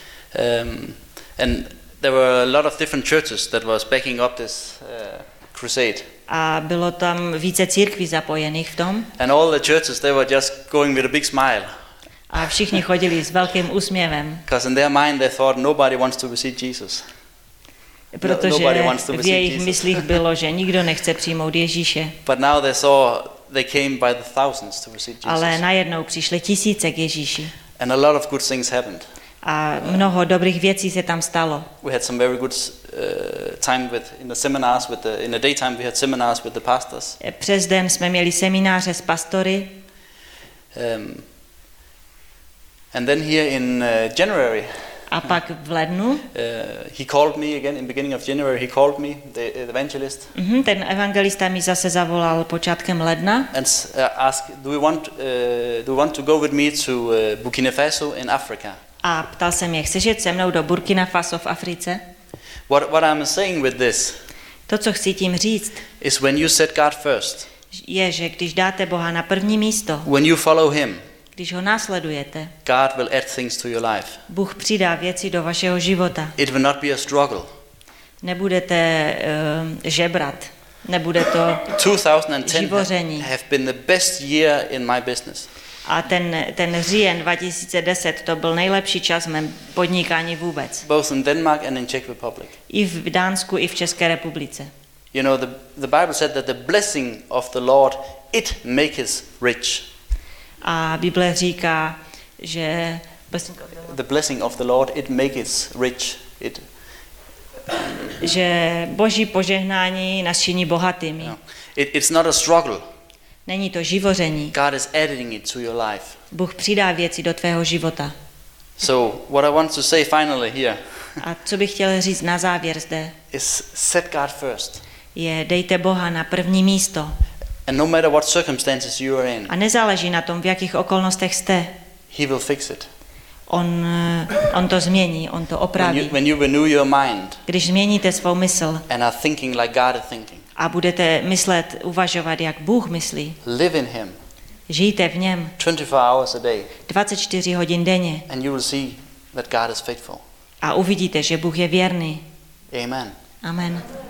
Um, and there were a lot of different churches that was backing up this uh, crusade. A bylo tam více církví zapojených v tom. And all the churches, they were just going with a big smile. A všichni chodili s velkým úsměvem. Because in their mind they thought nobody wants to receive Jesus. Protože nobody wants to v receive jejich Jesus. myslích bylo, že nikdo nechce přijmout Ježíše. But now they saw they came by the thousands to receive Jesus. Ale najednou přišly tisíce k Ježíši. And a lot of good things happened. A mnoho dobrých věcí se tam stalo. We had some very good uh, time with in the seminars with the in the daytime we had seminars with the pastors. Přes den jsme měli semináře s pastory. Um, and then here in uh, January, A pak v lednu uh, he called me again in beginning of January. He called me, the evangelist, mhm, ten evangelista mi zase zavolal počátkem ledna and uh, asked, "Do we want uh, do we want to go with me to uh, Burkina Faso in Africa?" a ptal se mě, chceš jet se mnou do Burkina Faso v Africe? What what I'm saying with this To, co chci tím říct, is when you set God first, je, že když dáte Boha na první místo, when you follow Him, když ho následujete, God will add things to your life. Bůh přidá věci do vašeho života. It will not be a struggle. Nebudete uh, žebrat, nebude to two thousand ten živoření. have been the best year in my business. A ten, ten říjen dva tisíce deset to byl nejlepší čas v mém podnikání vůbec. Both in Denmark and in Czech Republic. I v Dánsku, i v České republice. You know, the, the Bible said that the blessing of the Lord, it makes rich. A Bible říká, že The blessing of the Lord, it makes rich. It, že Boží požehnání nás činí bohatými. you know, it, it's not a struggle. Není to živoření. God is adding it to your life. Bůh přidá věci do tvého života. So what I want to say finally here A co bych chtěl říct na závěr zde, is set God first. je dejte Boha na první místo. And no matter what circumstances you are in, A nezáleží na tom, v jakých okolnostech jste. He will fix it. On, on to změní, on to When you, opraví. when you renew your mind Když změníte svou mysl and are thinking like God is thinking, a budete myslet, uvažovat, jak Bůh myslí, live in Him žijte v něm twenty-four hours a day, dvacet čtyři hodin denně and you will see that God is faithful. a uvidíte, že Bůh je věrný. Amen. Amen.